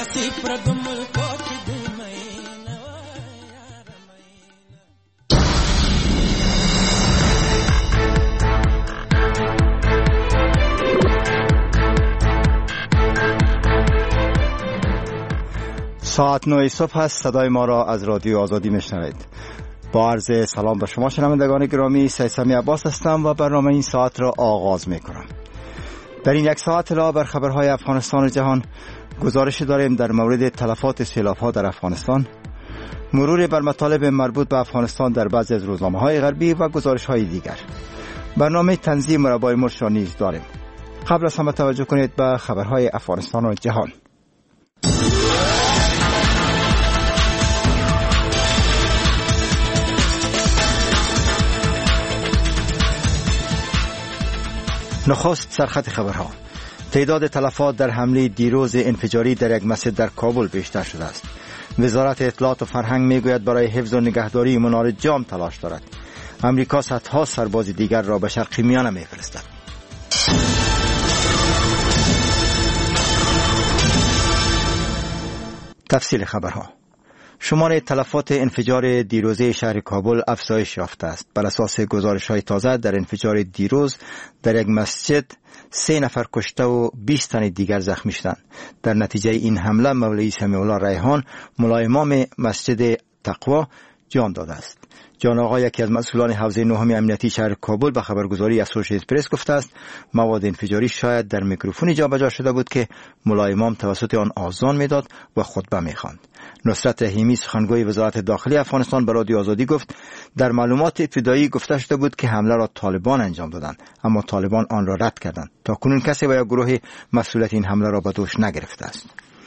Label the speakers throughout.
Speaker 1: ساعت 9 صبح است. صدای ما را از رادیو آزادی میشنوید. با عرض سلام به شما شنوندگان گرامی، سید سمی عباس هستم و برنامه این ساعت را آغاز میکنم. در این یک ساعت علاوه بر خبرهای افغانستان و جهان، گزارش داریم در مورد تلفات سیلاب‌ها در افغانستان، مرور بر مطالب مربوط به افغانستان در بعضی از روزنامه‌های غربی و گزارش‌های دیگر. برنامه تنظیم مربای مرش را نیز داریم. قبل از همه توجه کنید به خبرهای افغانستان و جهان. نخست سرخط خبرها. تعداد تلفات در حمله دیروز انفجاری در یک مسجد در کابل بیشتر شده است. وزارت اطلاعات و فرهنگ میگوید برای حفظ و نگهداری منار جام تلاش دارد. امریکا صدها سرباز دیگر را به شرق میانه میفرستد. تفصیل خبرها. شمار تلفات انفجار دیروزه شهر کابل افزایش یافته است. بر اساس گزارش‌های تازه، در انفجار دیروز در یک مسجد 3 نفر کشته و 20 تن دیگر زخمی شدند. در نتیجه این حمله مولوی سمیع الله ریحان، مولای امام مسجد تقوا، جان داده است. جان آقا، یکی از مسئولان حوزه نهم امنیتی شهر کابل، به خبرگزاری اسوسییتد پرس گفته است مواد انفجاری شاید در میکروفونی جابجا شده بود که مولای امام توسط آن آذان میداد و خطبه میخواند. نصرت رحیمی، سخنگوی وزارت داخلی افغانستان، به رادیو آزادی گفت در معلومات ابتدایی گفته شده بود که حمله را طالبان انجام دادند، اما طالبان آن را رد کردند. تاکنون کسی و یا گروه مسئولیت این حمله را به دوش نگرفته است.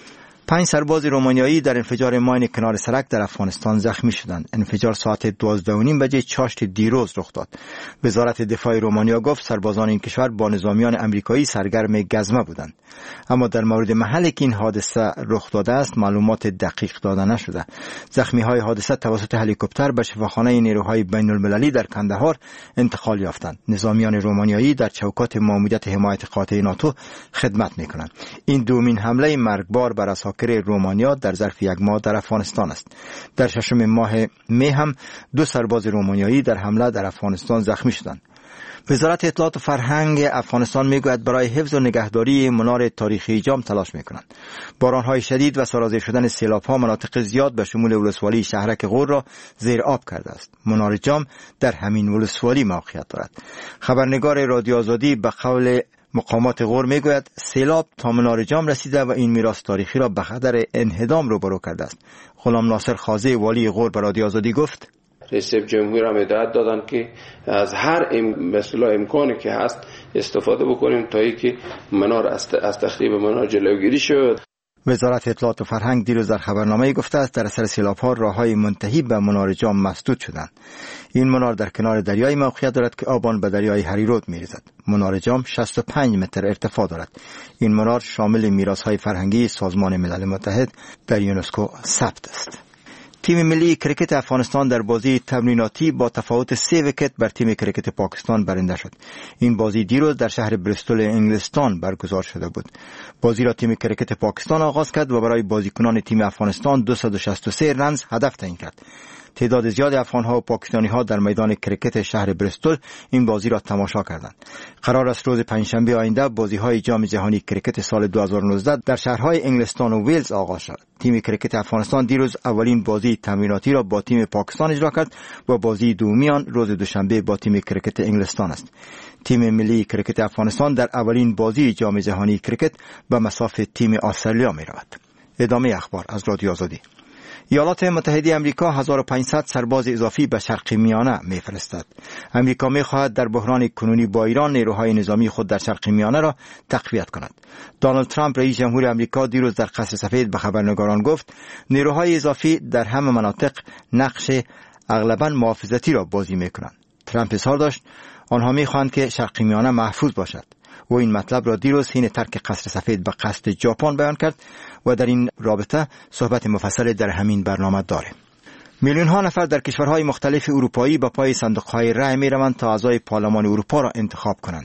Speaker 1: 5 سرباز رومانیایی در انفجار ماین کنار سرک در افغانستان زخمی شدند. انفجار ساعت 12:30 بجه چاشت دیروز رخ داد. وزارت دفاع رومانیا گفت سربازان این کشور با نظامیان امریکایی سرگرم گزمه بودند. اما در مورد محلی که این حادثه رخ داده است معلومات دقیق داده نشده. زخمی‌های حادثه توسط هلیکوپتر به شفاخانه نیروهای بین‌المللی در کندهار انتقال یافتند. نظامیان رومانیایی در چوکات ماموریت حمایت قاطع ناتو خدمت می‌کنند. این دومین حمله مرگبار بر اساکر رومانیا در ظرف یک ماه در افغانستان است. در 6 ماه می هم 2 سرباز رومانیایی در حمله در افغانستان زخمی شدند. وزارت اطلاعات و فرهنگ افغانستان میگوید برای حفظ و نگهداری منار تاریخی جام تلاش میکنند. بارانهای شدید و سرازیر شدن سیلاب‌ها مناطق زیاد به شمول ولسوالی شهرک غور را زیر آب کرده است. منار جام در همین ولسوالی موقعیت دارد. خبرنگار رادیو آزادی به قول مقامات غور میگوید سیلاب تا منار جام رسیده و این میراث تاریخی را به خطر انهدام روبرو کرده است. غلام ناصر خازی، والی غور، به رادیو آزادی گفت
Speaker 2: رئیس جمهور هم هدایت دادن که از هر مثلا امکانی که هست استفاده بکنیم تا اینکه منار از تخریب منار جلوگیری شود.
Speaker 1: وزارت اطلاعات و فرهنگ دیروز در خبرنامه گفته است در اثر سیلاب‌ها راه‌های منتهی به منار جام مسدود شدند. این منار در کنار دریای موقعیت دارد که آب آن به دریای هریرود می‌ریزد. منار جام 65 متر ارتفاع دارد. این منار شامل میراث‌های فرهنگی سازمان ملل متحد در یونسکو ثبت است. تیم ملی کرکت افغانستان در بازی تمریناتی با تفاوت 3 ویکت بر تیم کرکت پاکستان برنده شد. این بازی دیروز در شهر بریستول انگلستان برگزار شده بود. بازی را تیم کرکت پاکستان آغاز کرد و برای بازیکنان تیم افغانستان 263 رنز هدف تعیین کرد. تعداد زیاد افغان‌ها و پاکستانی‌ها در میدان کرکت شهر بریستول این بازی را تماشا کردند. قرار است روز پنجشنبه آینده بازی‌های جام جهانی کرکت سال 2019 در شهرهای انگلستان و ویلز آغاز شد. تیم کرکت افغانستان دیروز اولین بازی تمریناتی را با تیم پاکستان اجرا کرد و بازی دومی آن روز دوشنبه با تیم کرکت انگلستان است. تیم ملی کرکت افغانستان در اولین بازی جام جهانی کرکت به مصاف تیم استرالیا می‌رود. ادامه اخبار از رادیو آزادی. ایالات متحده آمریکا 1500 سرباز اضافی به شرق میانه میفرستد. آمریکا می‌خواهد در بحران کنونی با ایران نیروهای نظامی خود در شرق میانه را تقویت کند. دونالد ترامپ رئیس جمهور آمریکا دیروز در قصر سفید به خبرنگاران گفت نیروهای اضافی در همه مناطق نقش اغلباً محافظتی را بازی می‌کنند. ترامپ اظهار داشت آنها می‌خواهند که شرق میانه محفوظ باشد. و این مطلب را دیروز حین ترک قصر سفید به قصد ژاپن بیان کرد و در این رابطه صحبت مفصل در همین برنامه داریم. میلیون ها نفر در کشورهای مختلف اروپایی به پای صندوق‌های رای می‌روند تا اعضای پارلمان اروپا را انتخاب کنند.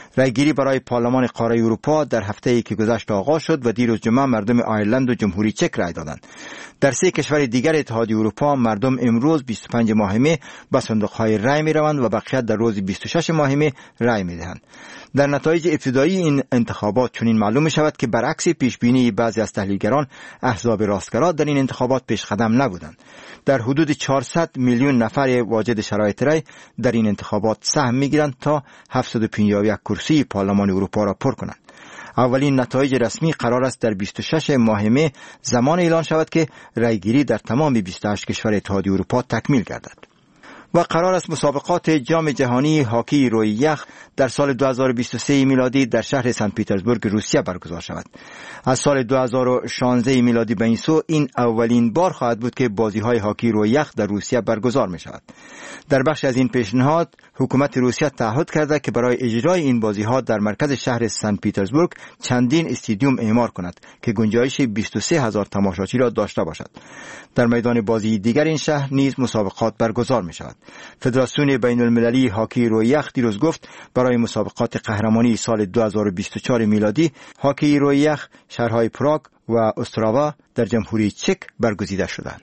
Speaker 1: رایگیری برای پارلمان قاره اروپا در هفته‌ای که گذشت آغاز شد و دیروز جمعه مردم آیرلند و جمهوری چک رای دادند. در 3 کشور دیگر اتحادیه اروپا مردم امروز 25 ماه مه به صندوق‌های رای می‌روند و بقیه در روز 26 ماه مه رای می‌دهند. در نتایج ابتدایی این انتخابات چنین معلوم می‌شود که برعکس پیشبینی بعضی از تحلیلگران احزاب راستگرا در این انتخابات پیش قدم نبودند. در حدود 400 میلیون نفر واجد شرایط رای در این انتخابات سهم می‌گیرند تا 751 کرسی پارلمان اروپا را پر کنند. اولین نتایج رسمی قرار است در 26 ماه مه زمان اعلان شود که رایگیری در تمام 28 کشور اتحادیه اروپا تکمیل گردد. و قرار است مسابقات جام جهانی هاکی روی یخ در سال 2023 میلادی در شهر سن پیترزبورگ روسیه برگزار شود. از سال 2016 میلادی به این سو این اولین بار خواهد بود که بازی‌های هاکی روی یخ در روسیه برگزار می شود. در بخش از این پیشنهاد حکومت روسیه تعهد کرده که برای اجرای این بازی‌ها در مرکز شهر سن پیترزبورگ چندین استادیوم اعمار کند که گنجایش 23,000 تماشاچی را داشته باشد. در میدان بازی دیگر این شهر نیز مسابقات برگزار می شود. فدراسیون بین المللی هاکی روی یخ دیروز گفت برای مسابقات قهرمانی سال 2024 میلادی هاکی روی یخ شهرهای پراگ و استراوا در جمهوری چک برگزیده شدند.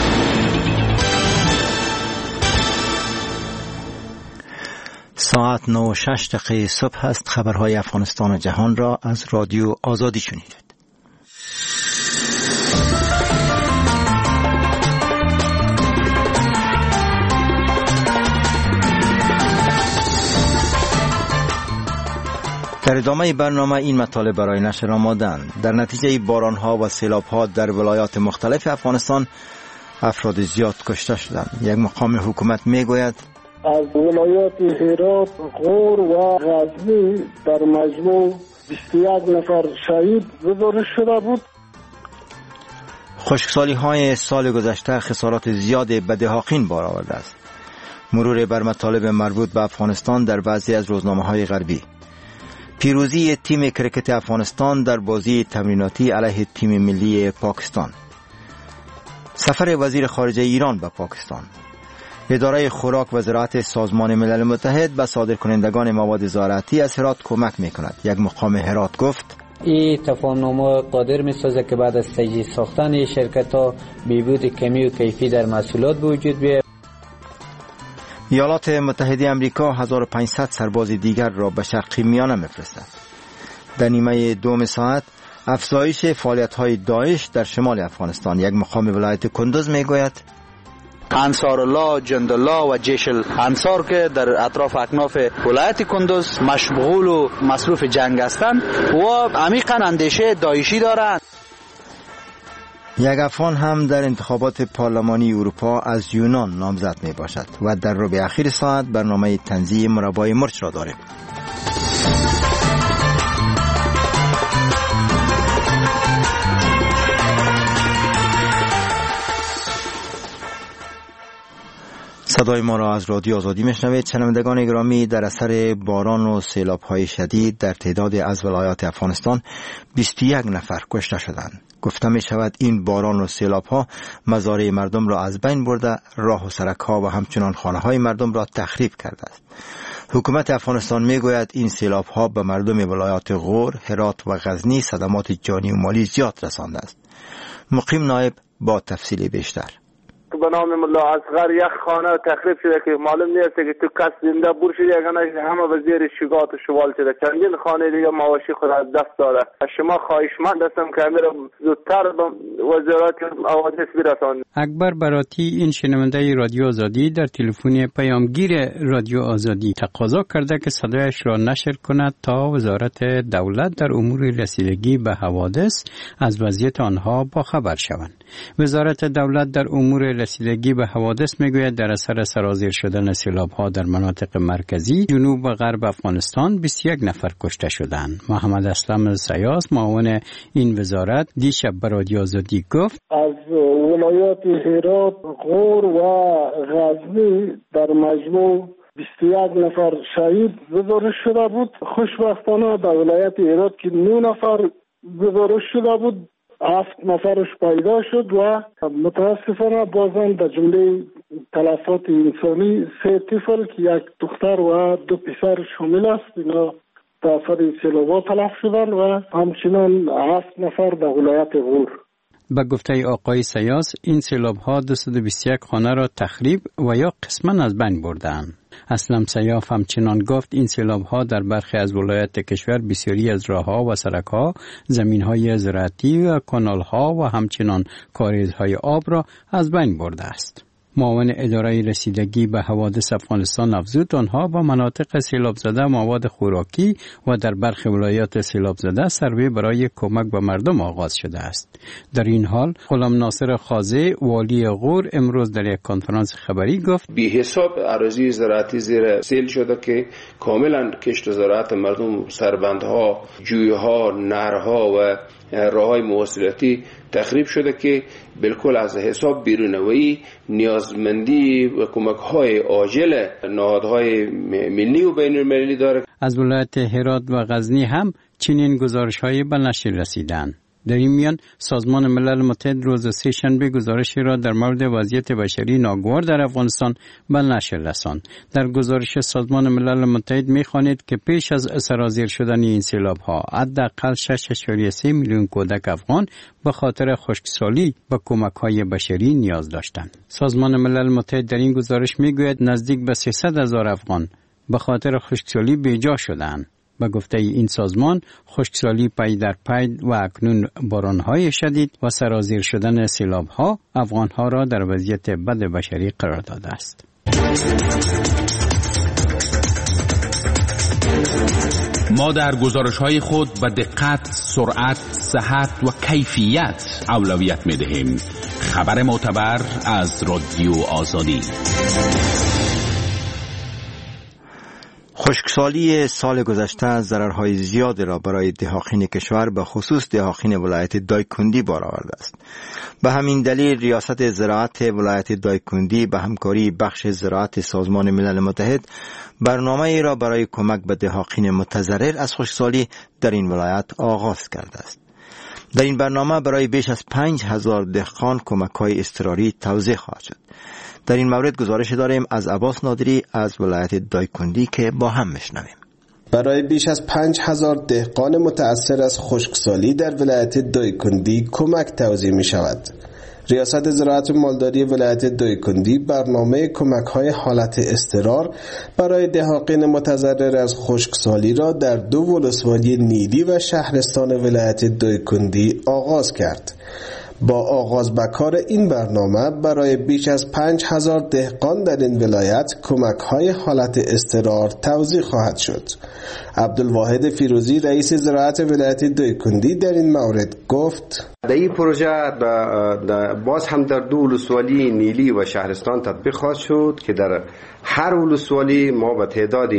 Speaker 1: ساعت 9:06 صبح است. خبرهای افغانستان و جهان را از رادیو آزادی شنیدید. در ادامه برنامه این مطالب برای نشر آمادند. در نتیجه بارانها و سیلابها در ولایات مختلف افغانستان افراد زیاد کشته شدند. یک مقام حکومت میگوید
Speaker 3: از ولایات هرات، غور و غزنی در مجموع 21 نفر شهید گزارش شده بود.
Speaker 1: خشکسالی‌های سال گذشته خسارات زیاد به دهاقین بار آورده است. مرور بر مطالب مربوط به افغانستان در بعضی از روزنامه‌های غربی. پیروزی تیم کرکت افغانستان در بازی تمریناتی علیه تیم ملی پاکستان. سفر وزیر خارجه ایران به پاکستان. اداره خوراک و زراعت سازمان ملل متحد به صادرکنندگان مواد زراعتی از هرات کمک می‌کند. یک مقام هرات گفت
Speaker 4: این تفاهم‌نامه قادر می‌سازد که بعد از تجهیز ساختن شرکت‌ها بهبود کمی و کیفی در محصولات به وجود بیاید.
Speaker 1: ایالات متحده آمریکا 1500 سرباز دیگر را به شرق میانه می‌فرستد. در نیمه دوم ساعت افزایش فعالیت‌های داعش در شمال افغانستان. یک مقام ولایت کندوز میگوید
Speaker 5: انصار الله، جند الله و جیش الانصار که در اطراف اکناف ولایت کندوز مشغول و مصروف جنگ هستند و عمیقاً اندیشه داعشی دارند.
Speaker 1: یک افغان هم در انتخابات پارلمانی اروپا از یونان نامزد می باشد و در ربع اخیر ساعت برنامه تنزیه مربای مرچ را داریم. صدای ما را از رادیو آزادی میشنوید. شنوندگان گرامی، در اثر باران و سیلاب‌های شدید در تعدادی از ولایات افغانستان 21 نفر کشته شدند. گفته می شود این باران و سیلاب‌ها مزارع مردم را از بین برده، راه و سرک‌ها و همچنان خانه‌های مردم را تخریب کرده است. حکومت افغانستان می گوید این سیلاب‌ها به مردم ولایات غور، هرات و غزنی صدمات جانی و مالی زیاد رسانده است. مقیم نایب با تفصیل بیشتر.
Speaker 6: به نام ملا اصغر یک خانه تخریب شده که معلوم نیست که تو کس زنده بور شده، یعنی همه به زیر شگات و شوال شده. چندین خانه دیگه مواشی خود از دست داده. از شما خواهشمند هستم که امیر زودتر به وزارت حوادث برسانید.
Speaker 7: اکبر براتی، این شنونده رادیو آزادی، در تلفن پیامگیر رادیو آزادی تقاضا کرده که صدایش را نشر کند تا وزارت دولت در امور رسیدگی به حوادث از وضعیت آنها باخبر شوند. وزارت دولت در امور رسیدگی به حوادث میگوید در اثر سرازیر شدن سیلاب‌ها در مناطق مرکزی، جنوب و غرب افغانستان 21 نفر کشته شدند. محمد اسلم سیاس، معاون این وزارت، دیشب به رادیو آزادی گفت
Speaker 3: از ولایات هرات، غور و غزنی در مجموع 21 نفر شهید گزارش شده بود. خوشبختانه در ولایت هرات که 9 نفر گزارش شده بود، 7 نفرش پیدا شد و متاسفانه بازم در جمله تلفات انسانی 3 طفل که یک دختر و 2 پسر شامل است، اینا تاثیر سیلابا تلف شدن و همچنان 7 نفر در ولایت غور.
Speaker 7: به گفته آقای سیاس این سیلاب ها 221 خانه را تخریب و یا قسما از بین بردند. اسلم سیاف همچنان گفت این سیلاب ها در برخی از ولایات کشور بسیاری از راه ها و سرک ها، زمین های زراعتی و کانال ها و همچنان کاریزهای آب را از بین برده است. معاون اداره رسیدگی به حوادث افغانستان افزود آنها با مناطق سیلاب زده مواد خوراکی و در برخی ولایات سیلاب زده سروی برای کمک به مردم آغاز شده است. در این حال غلام ناصر خازه والی غور امروز در یک کنفرانس خبری گفت
Speaker 2: بی حساب اراضی زراعتی زیر سیل شده که کاملا کشت و زراعت مردم، سربندها، جویها، نهرها و راههای مواصلاتی تخریب شده که بالکل از حساب بیرونوی نیازمندی و کمک‌های عاجل نهادهای ملی و بین‌المللی داره.
Speaker 7: از ولایت هرات و غزنی هم چنین گزارش‌هایی به نشر رسیدند. در این میان سازمان ملل متحد روز سه‌شنبه گزارشی را در مورد وضعیت بشری ناگوار در افغانستان به نشر رساند. در گزارش سازمان ملل متحد می‌خوانید که پیش از سرازیر شدن این سیلاب‌ها حداقل 6.3 میلیون کودک افغان به خاطر خشکسالی به کمک‌های بشری نیاز داشتند. سازمان ملل متحد در این گزارش می‌گوید نزدیک به 300,000 افغان به خاطر خشکسالی بی‌جا شدند. به گفته این سازمان خشکسالی پی در پی و اکنون بارانهای شدید و سرازیر شدن سیلاب‌ها افغان‌ها را در وضعیت بد بشری قرار داده است.
Speaker 8: ما در گزارش‌های خود به دقت، سرعت، صحت و کیفیت اولویت می‌دهیم. خبر معتبر از رادیو آزادی.
Speaker 1: خشکسالی سال گذشته ضررهای زیادی را برای دهاقین کشور به خصوص دهاقین ولایت دایکندی بار آورده است. به همین دلیل ریاست زراعت ولایت دایکندی به همکاری بخش زراعت سازمان ملل متحد برنامه‌ای را برای کمک به دهاقین متضرر از خشکسالی در این ولایت آغاز کرده است. در این برنامه برای بیش از 5,000 دهقان کمک‌های اضطراری توزیع خواهد شد. در این مورد گزارش داریم از عباس نادری از ولایت دایکندی که با هم میشنویم.
Speaker 9: برای بیش از 5,000 دهقان متأثر از خشکسالی در ولایت دایکندی کمک توزیع می شود. ریاست زراعت و مالداری ولایت دایکندی برنامه کمک‌های حالت اضطرار برای دهاقین متضرر از خشکسالی را در 2 ولسوالی نیلی و شهرستان ولایت دایکندی آغاز کرد. با آغاز به کار این برنامه برای بیش از 5,000 دهقان در این ولایت کمک‌های حالت اضطرار توزیع خواهد شد. عبدالواحد فیروزی رئیس زراعت ولایت دایکندی در این مورد گفت:
Speaker 10: در این پروژه باز هم در 2 ولسوالی نیلی و شهرستان تطبیق خواهد شد که در هر ولسوالی ما به تعداد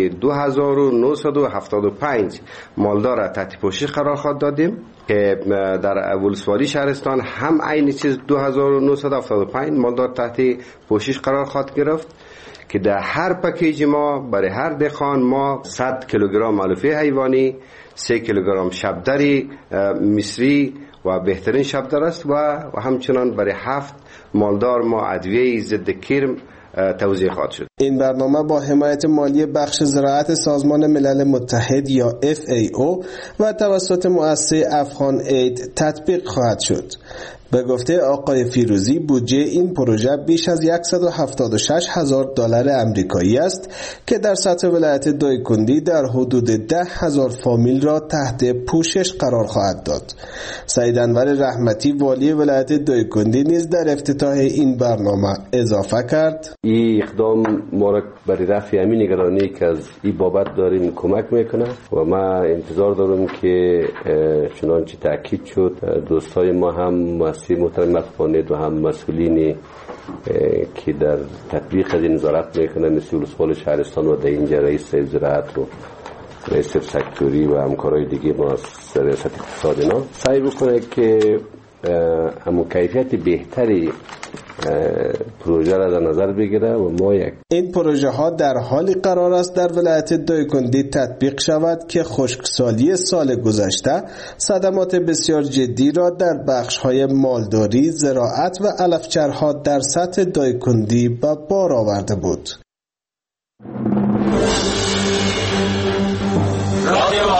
Speaker 10: 2975 مالدار تحت پوشش قرار خواهد دادیم که در ولسوالی شهرستان هم عین چیز 2975 مالدار تحت پوشش قرار خواهد گرفت که در هر پکیج ما برای هر دهقان ما 100 کیلوگرم علوفه حیوانی، 3 کیلوگرم شبدری مصری و بهترین شبدر است و همچنان برای 7 مالدار ما ادویه ضد کرم توزیع خواهد شد.
Speaker 9: این برنامه با حمایت مالی بخش زراعت سازمان ملل متحد یا FAO و توسط مؤسسه افغان اید تطبیق خواهد شد. به گفته آقای فیروزی بودجه این پروژه بیش از 176,000 دلار آمریکایی است که در سطح ولایت دایکندی در حدود 10,000 فامیل را تحت پوشش قرار خواهد داد. سید انور رحمتی والی ولایت دایکندی نیز در افتتاح این برنامه اضافه کرد:
Speaker 10: این اقدام ما را برای رفع همین نگرانی که از این بابت داریم کمک میکنه و ما انتظار دارم که چنانچه تاکید شد دوستای ما هم مؤسسه محترم افغانید و هم مسئولینی که در تطبیق از این نظارت میکنه مثل ولسوال شهرستان و در اینجا رئیس زراعت و رئیس سکتوری و همکارای دیگه ما از ریاست اقتصاد اینا سعی بکنه که همون کیفیت بهتری پروژه را در نظر بگیره و ما
Speaker 9: این پروژه ها در حالی قرار است در ولایت دایکندی تطبیق شود که خشکسالی سال گذشته صدمات بسیار جدی را در بخش های مالداری، زراعت و علفچرها در سطح دایکندی به بار آورده بود.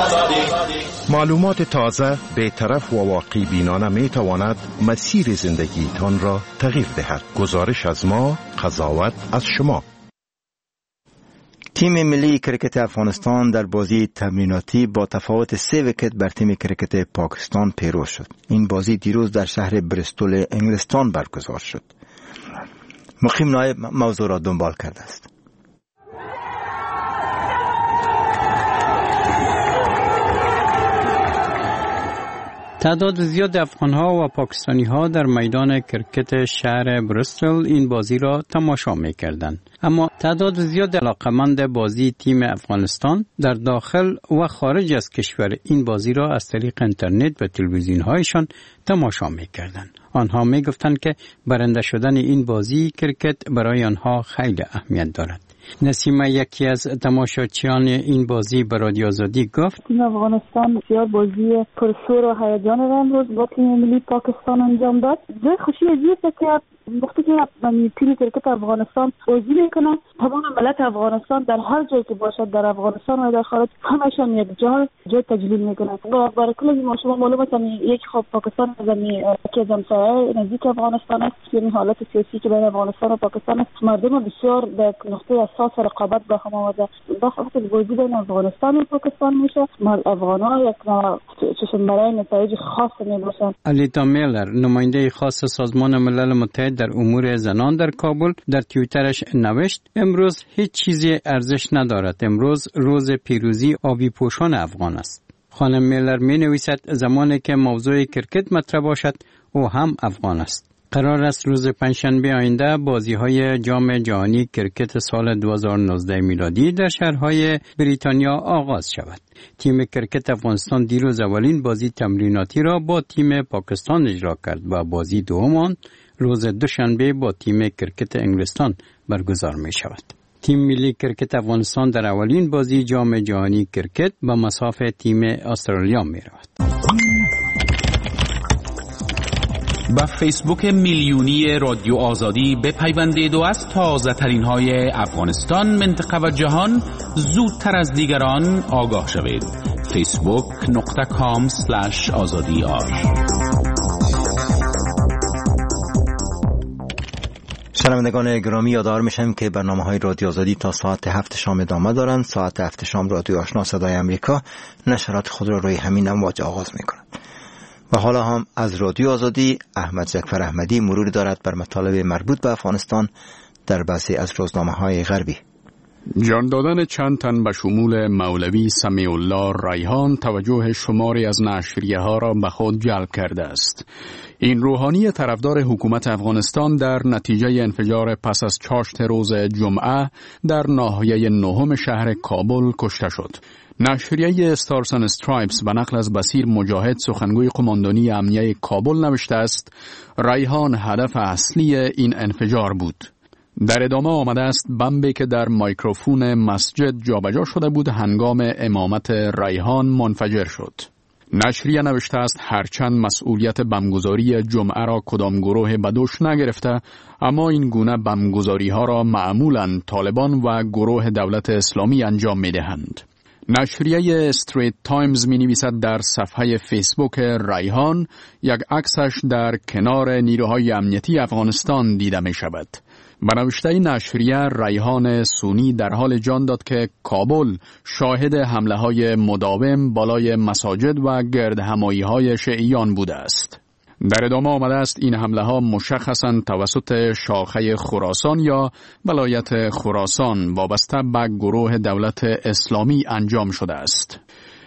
Speaker 11: معلومات تازه، بی‌طرف و واقعی بینانه می تواند مسیر زندگیتان را تغییر دهد. گزارش از ما، قضاوت از شما.
Speaker 1: تیم ملی کرکت افغانستان در بازی تمریناتی با تفاوت 3 ویکت بر تیم کرکت پاکستان پیروز شد. این بازی دیروز در شهر بریستول انگلستان برگزار شد. مقیم نایب موضوع را دنبال کرده است.
Speaker 7: تعداد زیاد افغان‌ها و پاکستانی‌ها در میدان کرکت شهر بریستول این بازی را تماشا می‌کردند. اما تعداد زیاد علاقه‌مند بازی تیم افغانستان در داخل و خارج از کشور این بازی را از طریق اینترنت و تلویزیون‌هایشان تماشا می‌کردند. آنها می‌گفتند که برنده شدن این بازی کرکت برای آنها خیلی اهمیت دارد. نسیمه یکی از تماشاچیان این بازی به رادیو آزادی گفت
Speaker 12: تیم افغانستان بسیار بازی پرشور و هیجان را امروز با تیم ملی پاکستان انجام داد. جای خوشی عجیبه که وقتی که تیم کرکت افغانستان بازی میکنه، تمام ملت افغانستان در هر جایی که باشد در افغانستان و در خارج همشان یک جای تجلیل میکنند. برای کل ما شما معلومه که یک خب پاکستان که از همسایه نزدیک افغانستان است، این حالت سیاسی که بین افغانستان و پاکستان است، مردم بسیار در نقطه اساس رقابت با هم آمده. وقتی بازی بین افغانستان و پاکستان میشه، افغان‌ها یک چشم برای نتایج خاص میباشند.
Speaker 7: الیتا میلر، نماینده خاص سازمان ملل متحد در امور زنان در کابل، در توییترش نوشت امروز هیچ چیزی ارزش ندارد. امروز روز پیروزی آبی پوشان افغان است. خانم میلر می نویسد زمانی که موضوع کرکت مطرح باشد او هم افغان است. قرار است روز پنجشنبه آینده بازی‌های جام جهانی کرکت سال 2019 میلادی در شهرهای بریتانیا آغاز شود. تیم کرکت افغانستان دیروز اولین بازی تمریناتی را با تیم پاکستان اجرا کرد و بازی دوم روز دوشنبه با تیم کرکت انگلستان برگزار می شود. تیم ملی کرکت افغانستان در اولین بازی جام جهانی کرکت به مصاف تیم استرالیا می رود.
Speaker 8: با فیسبوک میلیونی رادیو آزادی بپیوندید و از تازه ترین های افغانستان، منطقه و جهان زودتر از دیگران آگاه شوید. facebook.com/azadi.ar.
Speaker 1: شنوندگان گرامی، یادآور میشم که برنامه‌های رادیو آزادی تا ساعت 7 شام ادامه دارند. ساعت 7 شام رادیو آشنا صدای امریکا نشرات خود را روی همین امواج آغاز می‌کند. و حالا هم از رادیو آزادی احمد جعفر احمدی مروری دارد بر مطالب مربوط به افغانستان در بعضی از روزنامه‌های غربی.
Speaker 13: جان دادن چند تن به شمول مولوی سمیع الله ریحان توجه شماری از نشریه‌ها را به خود جلب کرده است. این روحانی طرفدار حکومت افغانستان در نتیجه انفجار پس از چاشت روز جمعه در ناحیه نهم شهر کابل کشته شد. نشریه استارز اند استرایپس به نقل از بصیر مجاهد سخنگوی قماندانی امنیه کابل نوشته است ریحان هدف اصلی این انفجار بود. در ادامه آمده است بمبی که در مایکروفون مسجد جابجا شده بود هنگام امامت ریحان منفجر شد. نشریه نوشته است هرچند مسئولیت بمبگذاری جمعه را کدام گروه به دوش نگرفته، اما این گونه بمبگذاری ها را معمولاً طالبان و گروه دولت اسلامی انجام می دهند. نشریه استریت تایمز می نویسد در صفحه فیسبوک ریحان یک عکسش در کنار نیروهای امنیتی افغانستان دیده می شود. به نوشته نشریه ریحان سونی در حال جان داد که کابل شاهد حمله های مداوم بالای مساجد و گردهمایی های شیعیان بوده است. در ادامه آمده است این حمله ها مشخصاً توسط شاخه خراسان یا ولایت خراسان وابسته به گروه دولت اسلامی انجام شده است.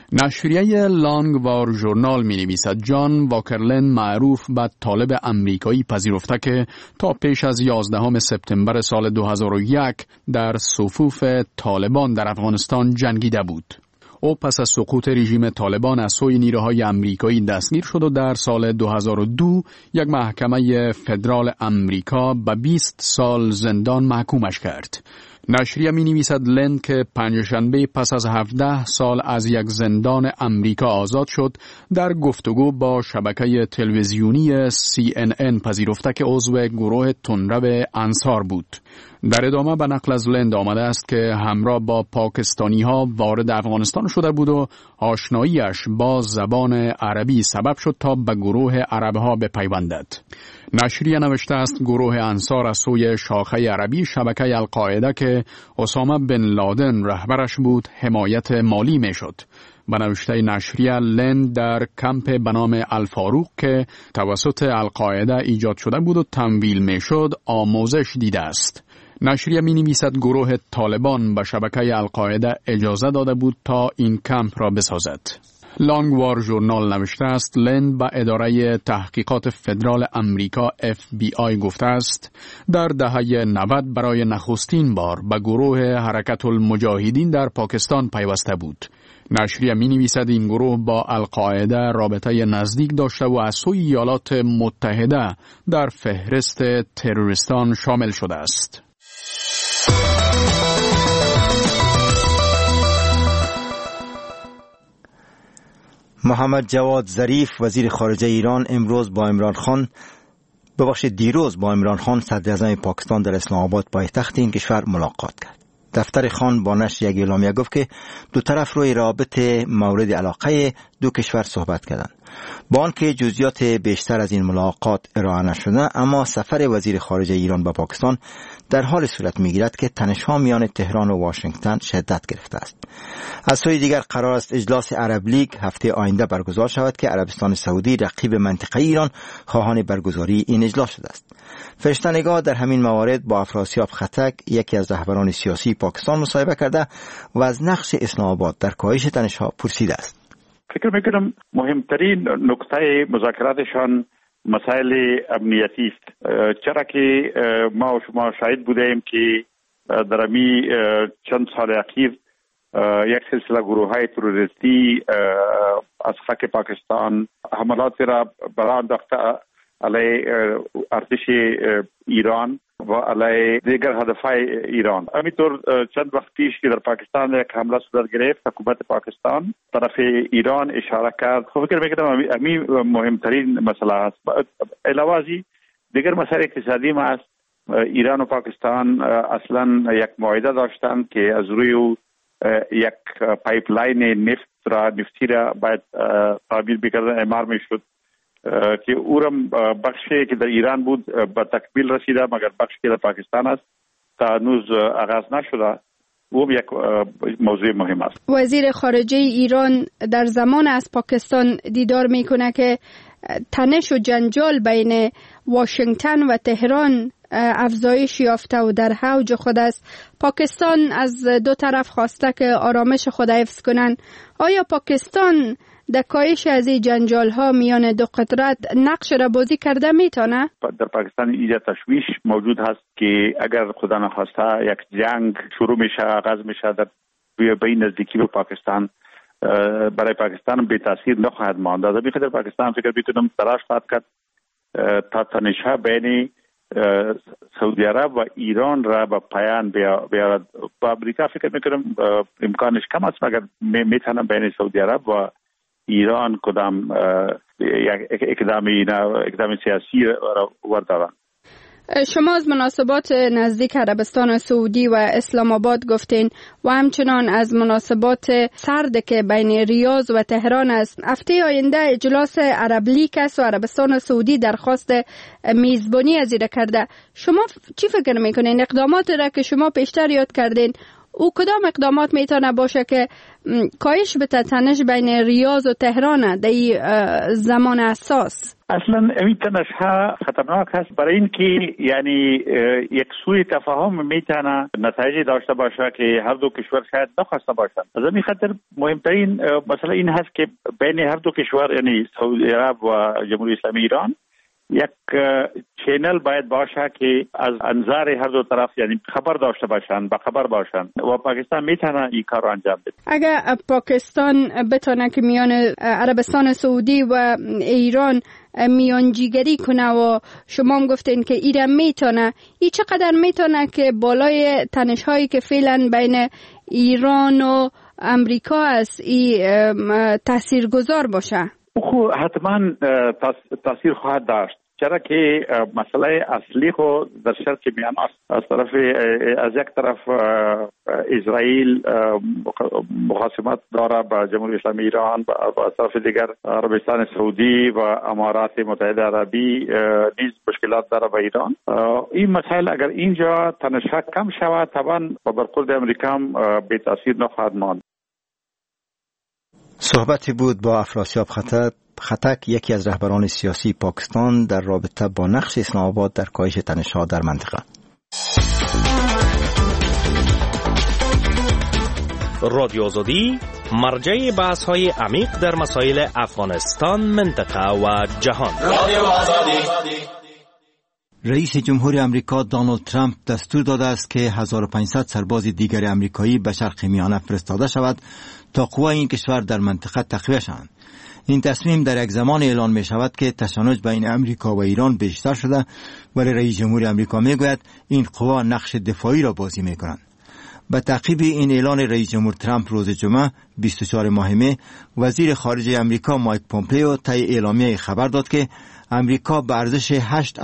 Speaker 13: نشریه لانگ وار ژورنال می نویسد جان واکرلن معروف به طالب امریکایی پذیرفته که تا پیش از 11 سپتامبر سال 2001 در صفوف طالبان در افغانستان جنگیده بود. او پس از سقوط رژیم طالبان از سوی نیروهای امریکایی دستگیر شد و در سال 2002 یک محکمه فدرال امریکا به 20 سال زندان محکومش کرد. نشریه می نویسد لند که پنجشنبه پس از 17 سال از یک زندان امریکا آزاد شد در گفتگو با شبکه تلویزیونی CNN پذیرفته که عضو گروه تندرو انصار بود. در ادامه به نقل از لند آمده است که همراه با پاکستانی ها وارد افغانستان شده بود و آشناییش با زبان عربی سبب شد تا به گروه عرب ها بپیوندد. نشریه نوشته است گروه انصار از سوی شاخه عربی شبکه القاعده که اسامه بن لادن رهبرش بود حمایت مالی می شد. به نوشته نشریه لند در کمپ به نام الفاروق که توسط القاعده ایجاد شده بود و تمویل می شد آموزش دیده است. نشریه می نویسد گروه طالبان به شبکه القاعده اجازه داده بود تا این کمپ را بسازد. لانگوار ژورنال نوشته است لند به اداره تحقیقات فدرال امریکا FBI گفته است در دهه 90 برای نخستین بار به گروه حرکت المجاهدین در پاکستان پیوسته بود. نشریه می نویسد این گروه با القاعده رابطه نزدیک داشته و از سوی ایالات متحده در فهرست تروریستان شامل شده است.
Speaker 1: محمد جواد ظریف وزیر خارجه ایران دیروز با عمران خان صدر اعظم پاکستان در اسلام آباد پایتخت این کشور ملاقات کرد. دفتر خان با نشر یک اعلامیه گفت که دو طرف روی رابط مورد علاقه دو کشور صحبت کردند. با آنکه جزئیات بیشتر از این ملاقات ارائه نشده، اما سفر وزیر خارجه ایران به پاکستان در حال صورت میگیرد که تنش‌ها میان تهران و واشنگتن شدت گرفته است. از سوی دیگر قرار است اجلاس عرب لیگ هفته آینده برگزار شود که عربستان سعودی رقیب منطقه‌ای ایران خواهان برگزاری این اجلاس شده است. فرشته‌نگار در همین موارد با افراسیاب خطک یکی از رهبران سیاسی پاکستان مصاحبه کرده و از نقش اسلام آباد در کاهش تنش‌ها پرسیده است.
Speaker 14: فکر میکنم مهمترین نکته مذاکراتشان مسائل امنیتی است، چرا که ما و شما شاهد بودیم که در امی چند سال اخیر یک سلسله گروه‌های تروریستی از خاک پاکستان حملات را برآ انداخته علیه ارتش ایران و علیه دیگر هدفهای ایران. همینطور چند وقت پیش که در پاکستان یک حمله صورت گرفت، حکومت پاکستان طرف ایران اشاره کرد. خب فکر میکنم همین مهمترین مسئله است. علاوه از دیگر مسائل اقتصادی ما است. ایران و پاکستان اصلا یک معاهده داشتند که از روی یک پایپلاین نفتی را باید تعمیر بکردن، اعمار میشد که اورم بخشی که در ایران بود به تکمیل رسیده، مگر بخشی که در پاکستان است تا هنوز آغاز نشده. او یک موضوع مهم است.
Speaker 15: وزیر خارجه ایران در زمان از پاکستان دیدار میکنه که تنش و جنجال بین واشنگتن و تهران افزایش یافته و در اوج خود است. پاکستان از دو طرف خواسته که آرامش خود حفظ کنند. آیا پاکستان در کاهش از این جنجال ها میان دو قدرت نقش را بازی کرده میتونه؟
Speaker 14: در پاکستان اینجا تشویش موجود هست که اگر خدا نخواسته یک جنگ شروع میشه، آغاز میشه در بین نزدیکی به پاکستان، برای پاکستان به تاثیر نخواهد ماند. از این خاطر پاکستان فکر میکنم تلاش خواهد کرد تا تنش‌ها بین سعودی عرب و ایران را به پایان بیارد. با امریکا فکر میکنم امکانش کم است، مگر میتونم بین سعودی عرب و ایران کدام اقدام سیاسی را وردارن.
Speaker 15: شما از مناسبات نزدیک عربستان سعودی و اسلام آباد گفتین و همچنان از مناسبات سرد که بین ریاض و تهران است. هفته آینده اجلاس عرب لیگ است و عربستان سعودی درخواست میزبانی از این کرده. شما چی فکر میکنین؟ اقدامات را که شما پیشتر یاد کردین، او کدام اقدامات میتونه باشه که کاهش بده تنش بین ریاض و تهران در زمان اساس؟
Speaker 14: اصلا این تنش ها خطرناک هست، برای اینکه یعنی یک سوء تفاهم میتونه نتایجی داشته باشه که هر دو کشور شاید نخواسته باشند. از این خاطر مهمترین مسئله این هست که بین هر دو کشور، یعنی سعودی عرب و جمهوری اسلامی ایران، یک چینل باید باشه که از انظار هر دو طرف یعنی خبر داشته باشند، با خبر باشند و پاکستان میتونه این کار رو انجام بده.
Speaker 15: اگر پاکستان بتونه که میان عربستان سعودی و ایران میانجیگری کنه و شما هم گفتین که ایران میتونه، این چقدر میتونه که بالای تنش هایی که فعلا بین ایران و امریکا است این تاثیرگذار باشه؟
Speaker 14: خب حتما تاثیر خواهد داشت، چرا که مسئله اصلی خو در شرق میان است. از طرف از یک طرف اسرائیل مخاصمت داره با جمهوری اسلامی ایران و از طرف دیگر عربستان سعودی و امارات متحده عربی نیز مشکلات داره با ایران. این مسائل اگر اینجا تنش‌ها کم شود طبعا با برخورد امریکا هم به تاثیر نخواهد ماند.
Speaker 1: صحبتی بود با افراسیاب خطک، یکی از رهبران سیاسی پاکستان در رابطه با نقش اسلام آباد در کاهش تنش‌ها در منطقه.
Speaker 16: رادیو آزادی مرجع بحث‌های عمیق در مسائل افغانستان، منطقه و جهان. رادیو آزادی.
Speaker 1: رئیس جمهور امریکا دونالد ترامپ دستور داده است که 1500 سرباز دیگر امریکایی به شرق میانه فرستاده شود تا قوای این کشور در منطقه تقویه شوند. این تصمیم در یک زمان اعلان می شود که تشنج بین امریکا و ایران بیشتر شده، ولی رئیس جمهور امریکا می گوید این قوا نقش دفاعی را بازی می کنند. به تعقیب این اعلان رئیس جمهور ترامپ روز جمعه 24 ماه می، وزیر خارجه امریکا مایک پومپئو طی اعلامیه خبر داد که امریکا به ارزش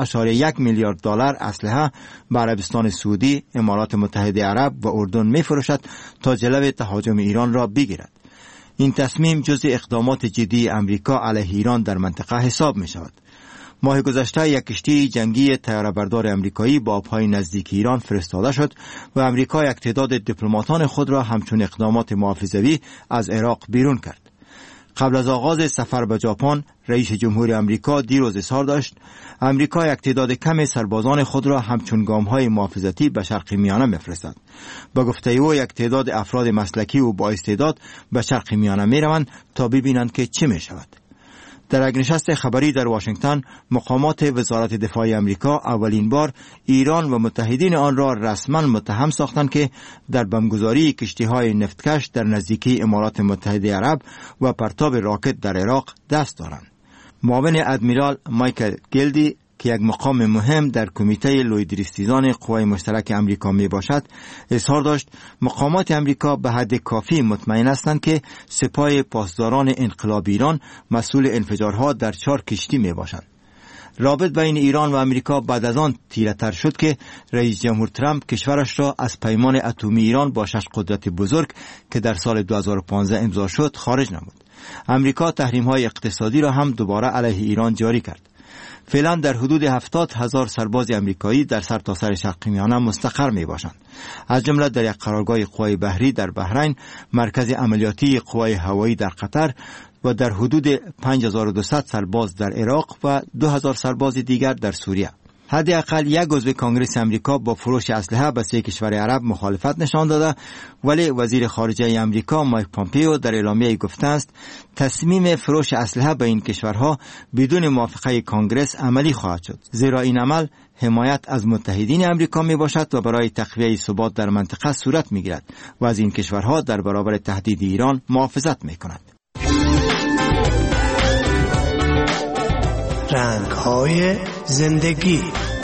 Speaker 1: 8.1 میلیارد دلار اسلحه به عربستان سعودی، امارات متحده عرب و اردن می فروشد تا جلو تهاجم ایران را بگیرد. این تصمیم جزء اقدامات جدی امریکا علیه ایران در منطقه حساب می شود. ماه گذشته یک کشتی جنگی طیاره‌بردار امریکایی با آبهای نزدیک ایران فرستاده شد و امریکا یک تعداد دیپلماتان خود را همچون اقدامات محافظوی از عراق بیرون کرد. قبل از آغاز سفر به ژاپن، رئیس جمهور امریکا دیروز اظهار داشت امریکا یک تعداد کم سربازان خود را همچون گام‌های محافظتی به شرق میانه می‌فرستد. با گفته او یک تعداد افراد مسلکی و با استعداد به شرق میانه می‌روند تا ببینند که چه می‌شود. در یک نشست خبری در واشنگتن، مقامات وزارت دفاع امریکا اولین بار ایران و متحدین آن را رسما متهم ساختند که در بمبگذاری کشتی‌های نفتکش در نزدیکی امارات متحده عرب و پرتاب راکت در عراق دست دارند. معاون ادمیرال مایکل گیلدی که یک مقام مهم در کمیته لویدریستیزان قوای مشترک امریکا می باشد، اظهار داشت مقامات امریکا به حد کافی مطمئن هستند که سپاه پاسداران انقلاب ایران مسئول انفجارها در 4 کشتی می باشند. رابط بین ایران و امریکا بعد از آن تیره‌تر شد که رئیس جمهور ترامپ کشورش را از پیمان اتمی ایران با 6 قدرت بزرگ که در سال 2015 امضا شد خارج نمود. امریکا تحریم‌های اقتصادی را هم دوباره علیه ایران جاری کرد. فعلا در حدود 70,000 سرباز امریکایی در سرتاسر شرق میانه مستقر می باشند، از جمله در یک قرارگاه قوای بحری در بحرین، مرکز عملیاتی قوای هوایی در قطر و در حدود 5200 سرباز در عراق و 2000 سرباز دیگر در سوریه. حداقل یک عضو کنگره امریکا با فروش اسلحه به 3 کشور عرب مخالفت نشان داده، ولی وزیر خارجه امریکا مایک پومپئو در اعلامیه گفته است تصمیم فروش اسلحه به این کشورها بدون موافقه کنگره عملی خواهد شد، زیرا این عمل حمایت از متحدین امریکا می باشد و برای تقویت ثبات در منطقه صورت می گیرد و از این کشورها در برابر تهدید ایران محافظت می کند.
Speaker 17: رنگ‌های زندگی.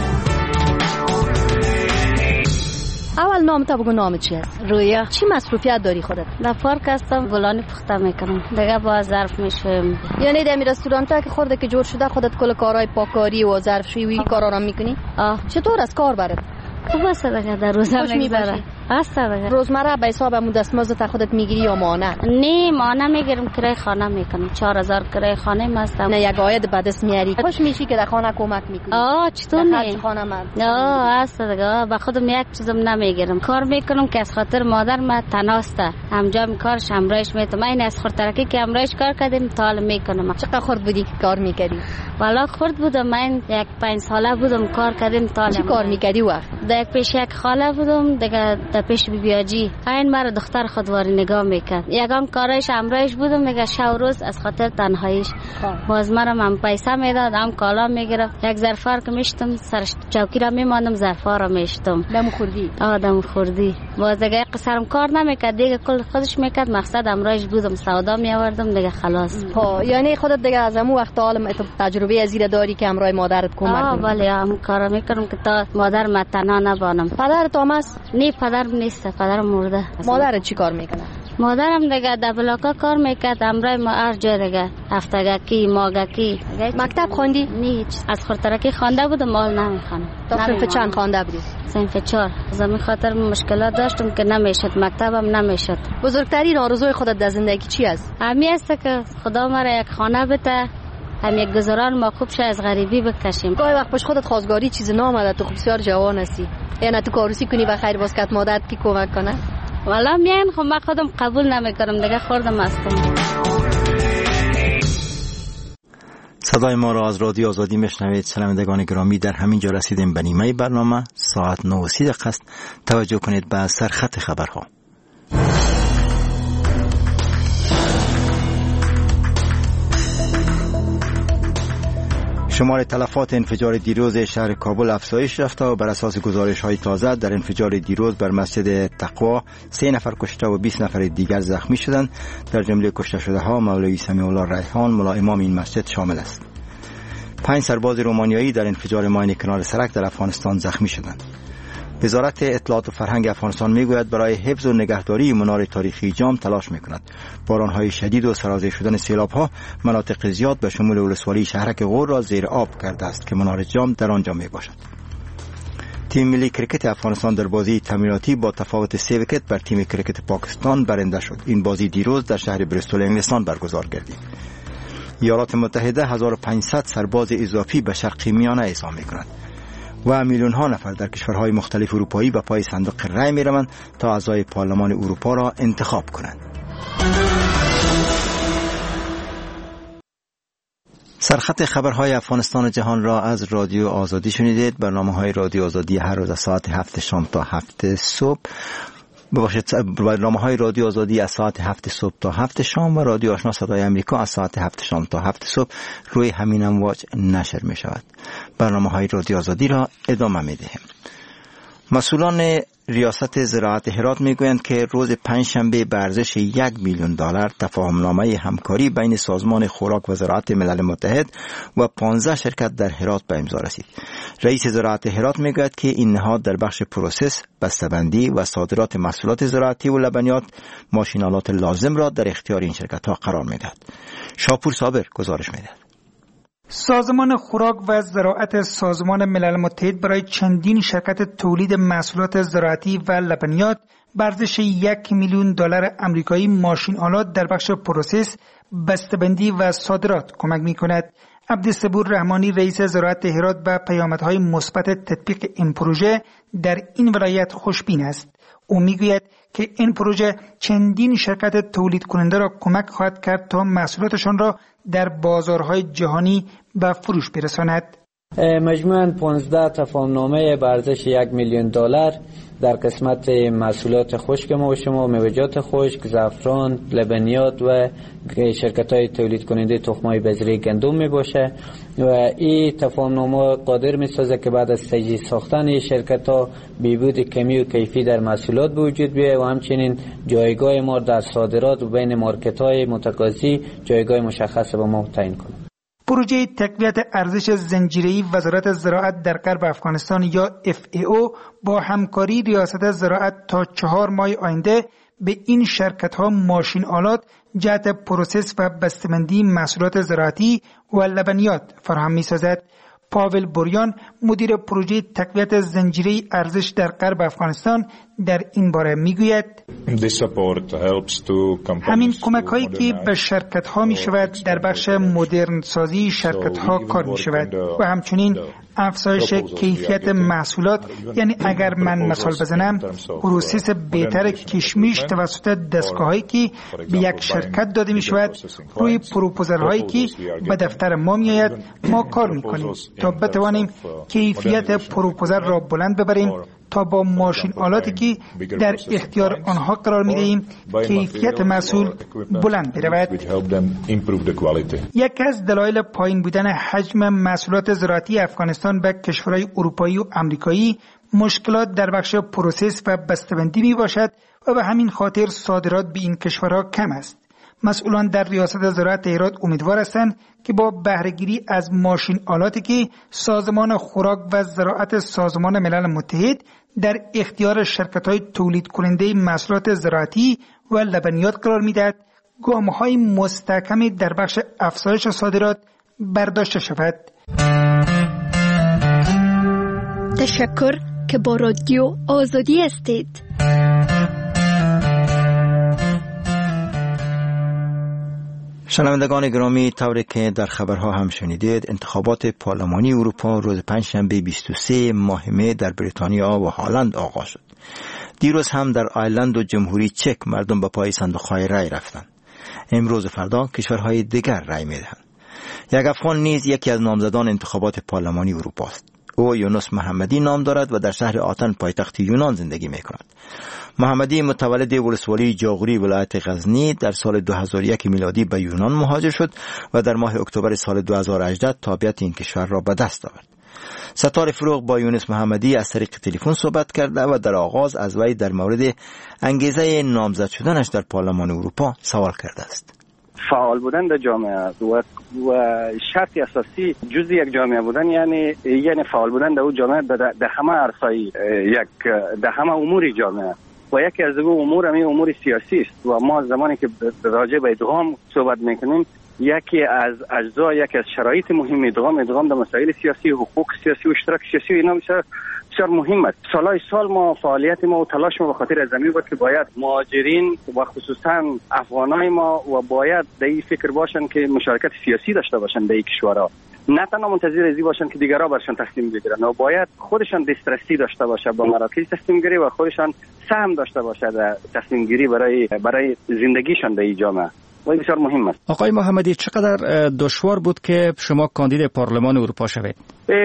Speaker 18: اول نام تا بگو نام چیه؟
Speaker 19: رویا.
Speaker 18: چی مصروفیت داری خودت؟
Speaker 19: در پارک هستم، گلانی پخته میکنم، دیگه با ظرف میشویم.
Speaker 18: یعنی در رستوران تا که خورده که جور شده خودت کل کارهای پاکاری و ظرفشویی و کارا را میکنی؟ چطور از کار برات؟
Speaker 19: خوب است دیگه، در روزا میگذره. است دیگه.
Speaker 18: روزمره به حسابمون دستمزد تا خودت میگیری یا مانه؟
Speaker 19: نه مانه میگیرم، کرایه خانه میکنم. 4000 کرایه خانه ماستم.
Speaker 18: نه یک عاید به دست میاری. خوش میشی که در خانه کمک میکنی.
Speaker 19: چطور نه؟
Speaker 18: خانه من.
Speaker 19: است دیگه. با خودم یک چیزم نمیگیرم. کار میکنم که از خاطر مادر ما تناسته. همجا کارش همراهش میتونم. این از خاطرکی که همراهش کار کردیم تال میکنم.
Speaker 18: چقدر خرد بودی که کار میکردی؟
Speaker 19: والا خرد بودم، من یک 5 ساله بودم کار کردیم تال.
Speaker 18: چی کار میکردی وقت؟
Speaker 19: یک پیش یک خاله بودم دیگه. در پیش بیاجی این مرا دختر خودواری نگاه میکرد. یگان کارش همراهش بودم میگه شب روز از خاطر تنهاییش. باز مرا من پیسه میداد، هم کالا میگرفت. یک ظرفار که میشتم سر چوکی را میماندم، ظرفا را میشتم.
Speaker 18: دم خوردی؟
Speaker 19: دم خوردی. باز دیگه قصرم کار نمیکرد، دیگه کل خودش میکرد. مقصد همراهش بودم، سودا میآوردم دیگه خلاص.
Speaker 18: یعنی خودت دیگه از همون وقت حالا تجربه از این داری که همراه مادرت کمک کنی؟
Speaker 19: بله، هم کارا میکردم که تا مادر ما تنها نبانم.
Speaker 18: پدرت هم هست؟
Speaker 19: نه، پدرم نیست، پدرم مرده.
Speaker 18: مادرت چی کار میکنه؟
Speaker 19: مادرم دیگه در بلاکا کار میکرد، همراه ما هر جا دیگه هفتگکی ماگکی.
Speaker 18: مکتب خوندی؟
Speaker 19: نه، از خورترکی خوانده بودم، مال نمیخوانم.
Speaker 18: تا صنف چند خوانده بودی؟
Speaker 19: صنف 4. زمین خاطر مشکلات داشتم که نمیشد، مکتبم نمیشد.
Speaker 18: بزرگترین آرزوی خودت در زندگی چی است؟
Speaker 19: همی است که خدا مرا یک خانه بده، هم یک گذران ما خوب شه، از غریبی بکشیم.
Speaker 18: گاهی وقت پیش خودت خواستگاری چیزی نامده، تو بسیار جوان هستی، یعنی تو کاروسی کنی و خیر باز کت مادرت کی کمک کنه؟
Speaker 19: والا میان خب من خودم قبول نمیکنم، دیگه خوردم هستم.
Speaker 1: صدای ما را از رادیو آزادی میشنوید. شنوندگان گرامی، در همین جا رسیدیم به نیمه برنامه. ساعت 9:30 است. توجه کنید به سرخط خبرها. شمار تلفات انفجار دیروز شهر کابل افزایش یافته و بر اساس گزارش‌های تازه در انفجار دیروز بر مسجد تقوا 3 نفر کشته و 20 نفر دیگر زخمی شدند. در جمله کشته شده‌ها مولوی سمیع الله ریحان ملا امام این مسجد شامل است. 5 سرباز رومانیایی در انفجار ماین کنار سرک در افغانستان زخمی شدند. وزارت اطلاعات و فرهنگ افغانستان میگوید برای حفظ و نگهداری منار تاریخی جام تلاش میکند. بارانهای شدید و سرازیر شدن سیلابها مناطق زیاد به شمول ولسوالی شهرک غور را زیر آب کرده است که منار جام در آنجا میباشد. تیم ملی کرکت افغانستان در بازی تمریناتی با تفاوت 3 ویکت بر تیم کرکت پاکستان برنده شد. این بازی دیروز در شهر بریستول انگلستان برگزار گردید. ایالات متحده 1500 سرباز اضافی به شرق میانه اعزام میکند و میلیون ها نفر در کشورهای مختلف اروپایی به پای صندوق رای می روند تا اعضای پارلمان اروپا را انتخاب کنند. سرخط خبرهای افغانستان و جهان را از رادیو آزادی شنیدید. برنامه‌های رادیو آزادی هر روز از ساعت 7 شام تا 7 صبح. برنامه‌های رادیو آزادی از ساعت 7 صبح تا 7 شام و رادیو آشنا صدای امریکا از ساعت 7 شام تا 7 صبح روی همین امواج نشر می شود. برنامه‌های رادیو آزادی را ادامه می دهیم. مسئولان ریاست زراعت هرات میگویند که روز پنجشنبه به ارزش $1 میلیون تفاهمنامه همکاری بین سازمان خوراک و زراعت ملل متحد و 15 شرکت در هرات به امضا رسید. رئیس زراعت هرات میگوید که این نهاد در بخش پروسس، بسته‌بندی و صادرات محصولات زراعتی و لبنیات ماشین‌آلات لازم را در اختیار این شرکت‌ها قرار میدهد. شاپور صابر گزارش میدهد.
Speaker 20: سازمان خوراک و زراعت سازمان ملل متحد برای چندین شرکت تولید محصولات زراعتی و لبنیات به ارزش $1 میلیون آمریکایی ماشین آلات در بخش پروسس، بسته‌بندی و صادرات کمک می‌کند. عبدالصبور رحمانی رئیس زراعت هرات به پیامدهای مثبت تطبیق این پروژه در این ولایت خوشبین است. او میگوید که این پروژه چندین شرکت تولید کننده را کمک خواهد کرد تا محصولاتشان را در بازارهای جهانی به فروش برساند.
Speaker 4: مجموعاً 15 تفاهمنامه به ارزش $1 میلیون در قسمت محصولات خشک ما و شما، میوه‌جات خشک، زعفران، لبنیات و شرکت‌های تولید کننده تخم‌های بذری گندم میباشه و این تفاهمنامه قادر میسازه که بعد از تجهیز ساختن شرکت‌ها بهبود کمی و کیفی در محصولات به وجود بیاید و همچنین جایگاه ما در صادرات و بین مارکت‌های متقاضی جایگاه مشخص به ما تعیین کنه.
Speaker 20: پروژه تقویت ارزش زنجیره‌ای وزارت زراعت در غرب افغانستان یا FAO با همکاری ریاست زراعت تا 4 ماه آینده به این شرکت‌ها ماشین آلات جهت پروسس و بسته‌بندی محصولات زراعتی و لبنیات فراهم می‌سازد. پاول بوریان مدیر پروژه تقویت زنجیره ارزش در غرب افغانستان در این باره میگوید همین کمک هایی که به شرکت ها می شود در بخش مدرن سازی شرکت ها کار می شود و همچنین افزایش کیفیت محصولات. یعنی اگر من مثال بزنم، پروسس بهتر کشمش توسط دستگاه هایی که به یک شرکت داده می شود روی پروپوزال هایی که به دفتر ما می آید ما کار می کنیم تا بتوانیم کیفیت پروپوزال را بلند ببریم تا با ماشین آلاتی که در اختیار آنها قرار می‌دهیم کیفیت محصول بلند برود. یکی از دلایل پایین بودن حجم محصولات زراعتی افغانستان به کشورهای اروپایی و آمریکایی مشکلات در بخش پروسس و بسته‌بندی میباشد و به همین خاطر صادرات به این کشورها کم است. مسئولان در ریاست زراعت هرات امیدوار هستند که با بهره‌گیری از ماشین آلاتی که سازمان خوراک و زراعت سازمان ملل متحد در اختیار شرکت‌های تولید کننده محصولات زراعتی و لبنیات قرار می‌دهد، گام‌های مستحکمی در بخش افزایش صادرات برداشته شود.
Speaker 15: تشکر که با رادیو آزادی هستید.
Speaker 1: شنوندگان گرامی، طوری که در خبرها هم شنیدید، انتخابات پارلمانی اروپا روز پنجشنبه 23 ماه می در بریتانیا و هلند آغاز شد. دیروز هم در آیرلند و جمهوری چک مردم به پای صندوق‌های رای رفتند. امروز و فردا کشورهای دیگر رای می‌دهند. یک افغان نیز یکی از نامزدان انتخابات پارلمانی اروپا است. او یونس محمدی نام دارد و در شهر آتن پایتخت یونان زندگی می‌کند. محمدی متولد ولسوالی جاغوری ولایت غزنی در سال 2001 میلادی به یونان مهاجر شد و در ماه اکتبر سال 2018 تابعیت این کشور را به دست آورد. ستار فروغ با یونس محمدی از طریق تلفن صحبت کرده و در آغاز از وی در مورد انگیزه نامزد شدنش در پارلمان اروپا سوال کرده است.
Speaker 21: فعال بودن در جامعه و شرط اساسی جزء یک جامعه بودن یعنی فعال بودن در اون جامعه در همه عرصه‌ای در همه امور جامعه و یکی از امور امور سیاسی است و ما زمانی که راجع به ادغام صحبت میکنیم یکی از اجزا یکی از شرایط مهم ادغام در مسائل سیاسی، حقوق سیاسی و اشتراک سیاسی اینا بسیار مهم است. سال ما فعالیت ما و تلاش ما به خاطر از این بود که باید مهاجرین و خصوصا افغانای ما و باید در این فکر باشن که مشارکت سیاسی داشته باشن در این کشورها، نه تنها منتظر ازی باشن که دیگرها برشان تصمیم بگیرن و باید خودشان دسترسی داشته باشه به مراکز تصمیم گیری و خودشان سهم داشته باشه در تصمیم گیری برای زندگیشان در این جامعه و بسیار مهم است.
Speaker 22: آقای محمدی، چقدر دشوار بود که شما کاندید پارلمان اروپا شوید؟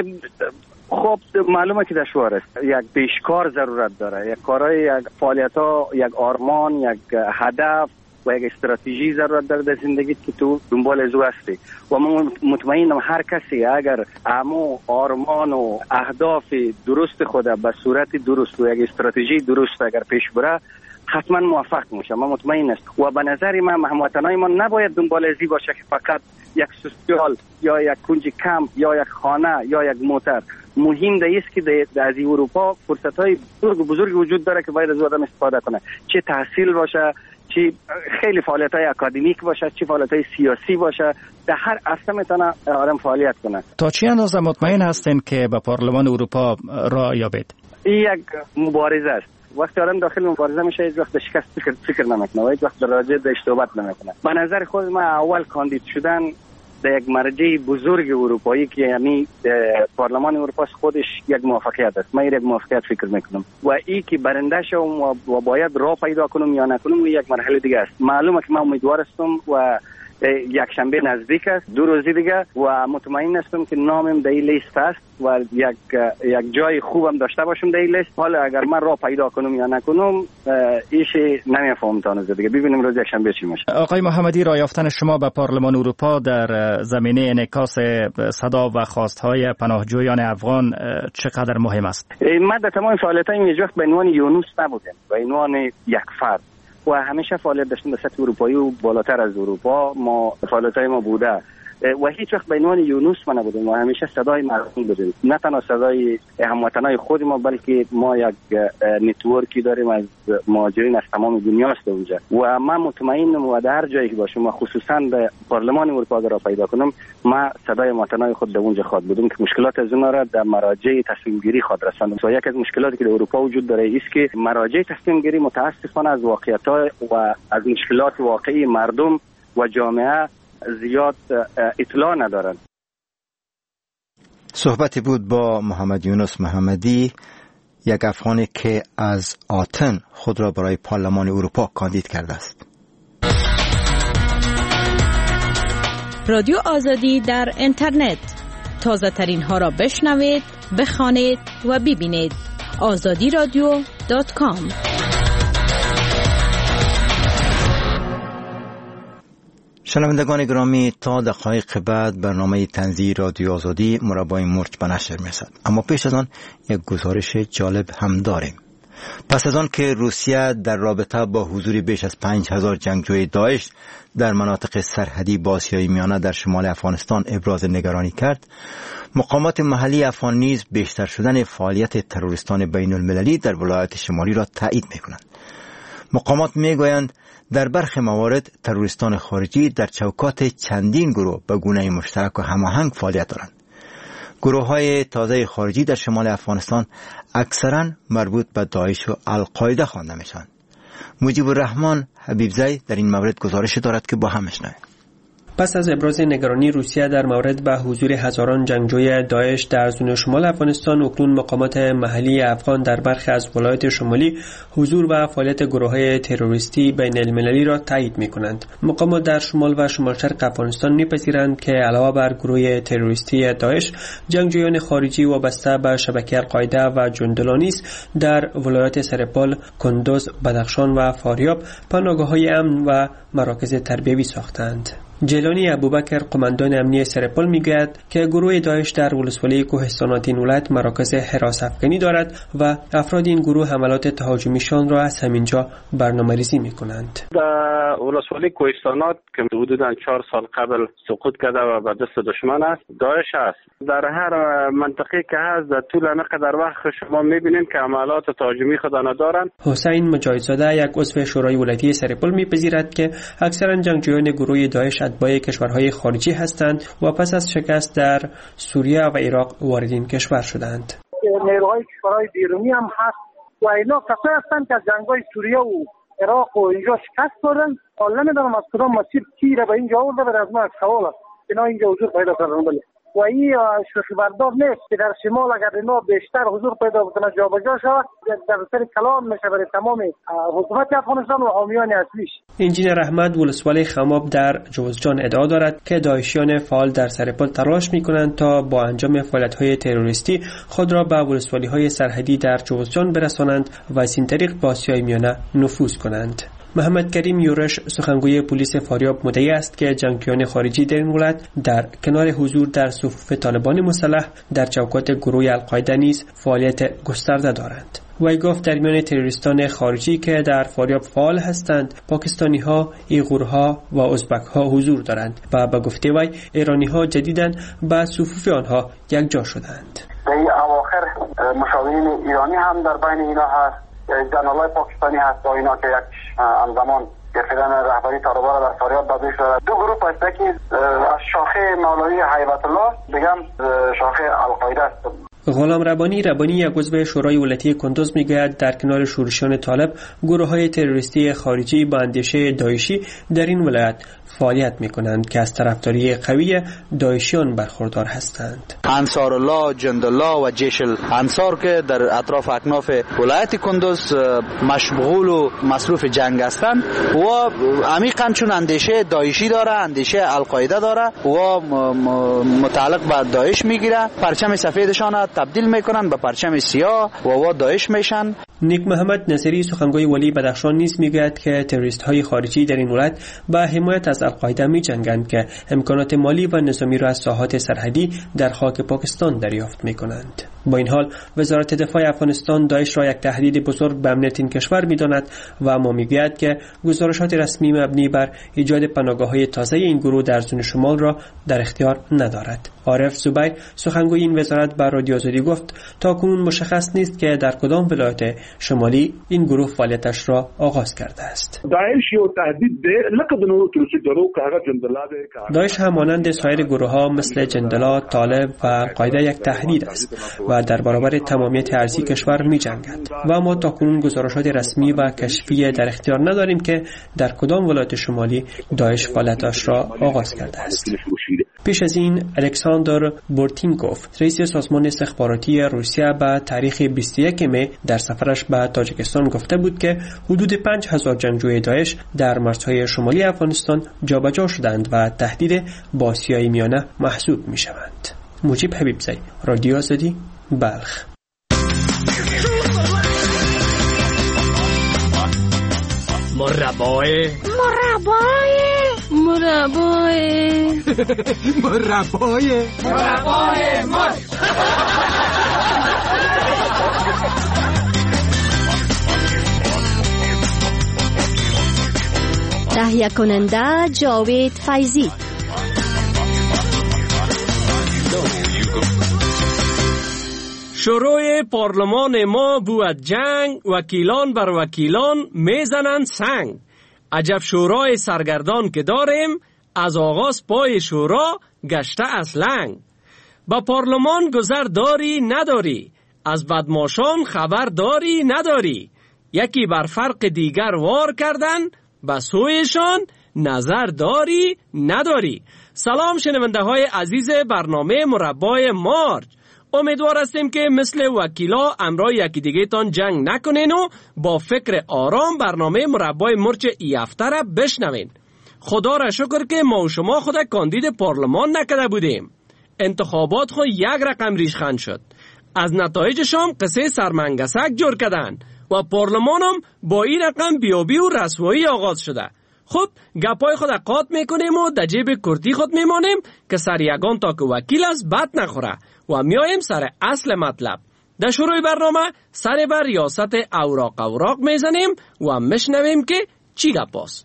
Speaker 21: خب معلومه که دشوار است. یک پیشکار ضرورت داره، یک کارهای، یک فعالیت‌ها، یک آرمان، یک هدف و یک استراتژی ضرورت داره در زندگی که تو دنبال ازو هستی و من مطمئنم هر کسی اگر امو آرمان و اهداف درست خود به صورت درست و یک استراتژی درست اگر پیش بره حتما موفق میشه. من مطمئن است و به نظر من هموطنای ما نباید دنبال ازی باشه که فقط یک سوسیال یا یک کنج کمپ یا یک خانه یا یک موتر. مهم است که در اروپا فرصت‌های بزرگ وجود داره که باید از آدم استفاده کنه، چه تحصیل باشه، چه خیلی فعالیت‌های اکادمیک باشه، چه فعالیت‌های سیاسی باشه، در هر عرصه میتونه آدم فعالیت کنه.
Speaker 22: تا چه اندازه مطمئن هستین که به پارلمان اروپا راه یابید؟
Speaker 21: این یک مبارزه است. وقتی آدم داخل مبارزه میشه هیچ وقت شکست فکر نمیکنه و هیچ وقت راجع به اشتباهات نمیکنه. به نظر خود من اول کاندید شدن در یک مرجع بزرگ اروپایی که یعنی پارلمان اروپا خودش یک موفقیت است. من یک موفقیت فکر میکنم و این که برنده شوم و باید راه پیدا کنم یا نکنم یک مرحله دیگه است. معلومه که من امیدوار هستم و یک شنبه نزدیک است، 2 روز دیگه و مطمئن هستم که نامم در این لیست است و یک جای خوبم داشته باشم در این لیست. حالا اگر من راه پیدا کنم یا نکنم ایش نمیفهمم تا روز دیگه، ببینیم روز یک شنبه چی میشه.
Speaker 22: آقای محمدی، راه یافتن شما به پارلمان اروپا در زمینه انعکاس صدا و خواستهای پناهجویان افغان چقدر مهم است؟
Speaker 21: من در تمام فعالیتایم هیچ وقت به عنوان یونس نبودم، به عنوان یک فرد و همیشه فعالیت داشتیم در سطح اروپایی و بالاتر از اروپا. ما فعالیت‌های ما بوده و هیچ وقت به عنوان یونس ما نبودیم و همیشه صدای مردم بودیم، نه تنها صدای هموطنای خود ما بلکه ما یک نتورکی داریم از مهاجرین از تمام دنیا است اونجا و من مطمئنم و در هر جایی که باشم و خصوصا در پارلمان اروپا اگر را پیدا کنم ما صدای هموطنای خود در اونجا خواهد بودم که مشکلات از اونها را در مراجع تصمیم گیری خواهد رساندم. و یک از مشکلاتی که در اروپا وجود داره است که مراجع تصمیم گیری متاسفانه از واقعیت‌ها و از مشکلات واقعی مردم و جامعه زیاد اطلاع ندارن.
Speaker 1: صحبتی بود با محمد یونس محمدی، یک افغانی که از آتن خود را برای پارلمان اروپا کاندید کرده است.
Speaker 23: رادیو آزادی در اینترنت، تازه ترین ها را بشنوید، بخوانید و ببینید. azadiradio.com.
Speaker 1: شنوندگان گرامی، تا دقایق بعد برنامه طنزی رادیو آزادی مربای مرچ به نشر می‌رسد. اما پیش از آن یک گزارش جالب هم داریم. پس از آن که روسیه در رابطه با حضور بیش از 5000 جنگجوی داعش در مناطق سرحدی با آسیای میانه در شمال افغانستان ابراز نگرانی کرد، مقامات محلی افغان نیز بیشتر شدن فعالیت تروریستان بین المللی در ولایات شمالی را تایید می‌کنند. مقامات میگویند در برخی موارد تروریستان خارجی در چوکات چندین گروه به گونه مشترک و هماهنگ فعالیت دارند. گروه‌های تازه خارجی در شمال افغانستان اکثراً مربوط به داعش و القاعده خوانده میشوند. مجیب الرحمن حبیبزی در این مورد گزارش دارد که با هم بشنویم.
Speaker 3: پس از ابراز نگرانی روسیه در مورد به حضور هزاران جنگجوی داعش در زون شمال افغانستان، اکنون مقامات محلی افغان در برخی از ولایات شمالی حضور و فعالیت گروه‌های تروریستی بین المللی را تایید می‌کنند. مقامات در شمال و شمال شرق افغانستان می‌پذیرند که علاوه بر گروه تروریستی داعش، جنگجویان خارجی وابسته به شبکه القاعده و جندلا نیز در ولایات سرپال، کندوز، بدخشان و فاریاب پناهگاه‌های امن و مراکز تربیوی ساختند. جیلانی ابوبکر، قماندان امنی سرپال، میگوید که گروه داعش در ولسوالی کوهستانات این ولایت مراکز حراس افغانی دارد و افراد این گروه حملات تهاجمیشان را از همینجا برنامه‌ریزی می‌کنند.
Speaker 21: در ولسوالی کوهستانات که حدوداً 4 سال قبل سقوط کرده و به دست دشمن است، داعش است. در هر منطقه که هست در طول قدر وقت شما می‌بینید که حملات تهاجمی خود ندارند.
Speaker 3: حسین مجاهدزاده، یک عضو شورای ولایتی سرپال، می‌پذیرد که اکثرا جنگجویان گروه داعش اتباع کشورهای خارجی هستند و پس از شکست در سوریه و عراق وارد این کشور شدند.
Speaker 5: نیروهای کشورهای بیرونی هم هست و اینا کسایی هستند که از جنگ‌های سوریه و عراق و اینجا شکست خوردن. حالا نمیدونم از کدام مسیر تیر به اینجا آورده، برای از ما از سوال است اینا اینجا حضور پیدا کردن. و این شوخی بردار نیست که در شمال اگر اینا بیشتر حضور پیدا بکنه جابجا شود، در سر کلام میشه برای تمام حکومت افغانستان و حامیان اصلیش.
Speaker 3: انجینر احمد، ولسوالی خماب در جوزجان، ادعا دارد که داعشیان فعال در سرپال تلاش میکنند تا با انجام فعالیت‌های تروریستی خود را به ولسوالی‌های سرحدی در جوزجان برسانند و از این طریق به آسیای میانه نفوذ کنند. محمد کریم یورش، سخنگوی پلیس فاریاب، مدعی است که جنگجویان خارجی در این ولایت در کنار حضور در صفوف طالبان مسلح در چوکات گروه القاعده نیز فعالیت گسترده دارند. وی گفت در میان تروریستان خارجی که در فاریاب فعال هستند، پاکستانی‌ها، ایغورها و ازبک‌ها حضور دارند و به گفته وی ایرانی‌ها جدیداً به صفوف آنها یکجا شدند.
Speaker 6: در اواخر مشاورین ایرانی هم در بین اینا هست، جنرالای پاکستانی هست با اینا که یک همزمان گرفتن رهبری طالبان در فاریاب به دست دارد. دو گروه هست که از شاخه مولوی هیبت الله، دیگه شاخه القاعده است.
Speaker 3: غلام ربانی، یک عضو شورای ولایتی کندوز، میگوید در کنار شورشیان طالب، گروه‌های تروریستی خارجی با اندیشه داعشی در این ولایت فعالیت می‌کنند که از طرفداری قوی داعشیان برخوردار هستند.
Speaker 24: انصار الله، جندالله و جیش الانصار که در اطراف اکناف ولایت کندوز مشغول و مصروف جنگ هستند و عمیقاً چون اندیشه داعشی داره، اندیشه القاعده داره و متعلق به داعش میگیره، پرچم سفیدشان تبدیل میکنن به پرچم سیاه و داعش میشن.
Speaker 3: نیک محمد نصیری، سخنگوی ولی بدخشان، نیز میگوید که تروریست های خارجی در این ولایت با حمایت از القاعده میجنگند که امکانات مالی و نظامی را از ساحات سرحدی در خاک پاکستان دریافت میکنند. با این حال وزارت دفاع افغانستان داعش را یک تهدید بزرگ به امنیت این کشور میداند و اما میگوید که گزارشات رسمی مبنی بر ایجاد پناهگاه‌های تازه این گروه در زون شمال را در اختیار ندارد. عارف زبیر، سخنگوی این وزارت، بر رادیو آزادی گفت تاکنون مشخص نیست که در کدام ولایت شمالی این گروه فعالیتش را آغاز کرده است.
Speaker 25: داعش یو تهدید ده لکه د نورو تروریستانو کاغه جندلا ده.
Speaker 3: داعش هم مانند سایر گروه‌ها مثل جندلا، طالب و قاعده یک تهدید است و در برابر تمامیت ارضی کشور می‌جنگد و ما تاکنون گزارشات رسمی و کشفی در اختیار نداریم که در کدام ولایت شمالی داعش فعالیتش را آغاز کرده است. پیش از این الکساندر بورتینکوف، رئیس سازمان استخباراتی روسیه، به تاریخ 21 می در سفرش به تاجیکستان گفته بود که حدود 5000 جنگجوی داعش در مرزهای شمالی افغانستان جابجا شدند و تهدید با آسیای میانه محسوب می‌شوند. مجیب حبیبزی، رادیو آزادی، بلخ.
Speaker 2: مربای ماست.
Speaker 18: تهیه کننده جاوید فیضی.
Speaker 9: شروع پارلمان ما بود جنگ، وکیلان بر وکیلان میزنند سنگ. عجب شورای سرگردان که داریم، از آغاز پای شورا گشته از لنگ. با پارلمان گذر داری نداری، از بدماشان خبر داری نداری. یکی بر فرق دیگر وار کردن، به سویشان نظر داری نداری. سلام شنونده های عزیز برنامه مربای مارج. امیدوار هستیم که مثل وکیلا امرای یکی دیگه تان جنگ نکنین و با فکر آرام برنامه مربای مرچ ای هفته را بشنوین. خدا را شکر که ما و شما خود کاندید پارلمان نکرده بودیم. انتخابات خود یک رقم ریشخند شد. از نتایجشان قصه سرمنگسک جور کردن و پارلمان هم با این رقم بیابی و رسوایی آغاز شده. خب گپای خود قاط میکنیم و در جیب کردی خود میمانیم که سر یگان تا که وکیل از بد نخوره و میایم سر اصل مطلب. در شروع برنامه سر بر ریاست اوراق میزنیم و میشنویم که چی گپاست.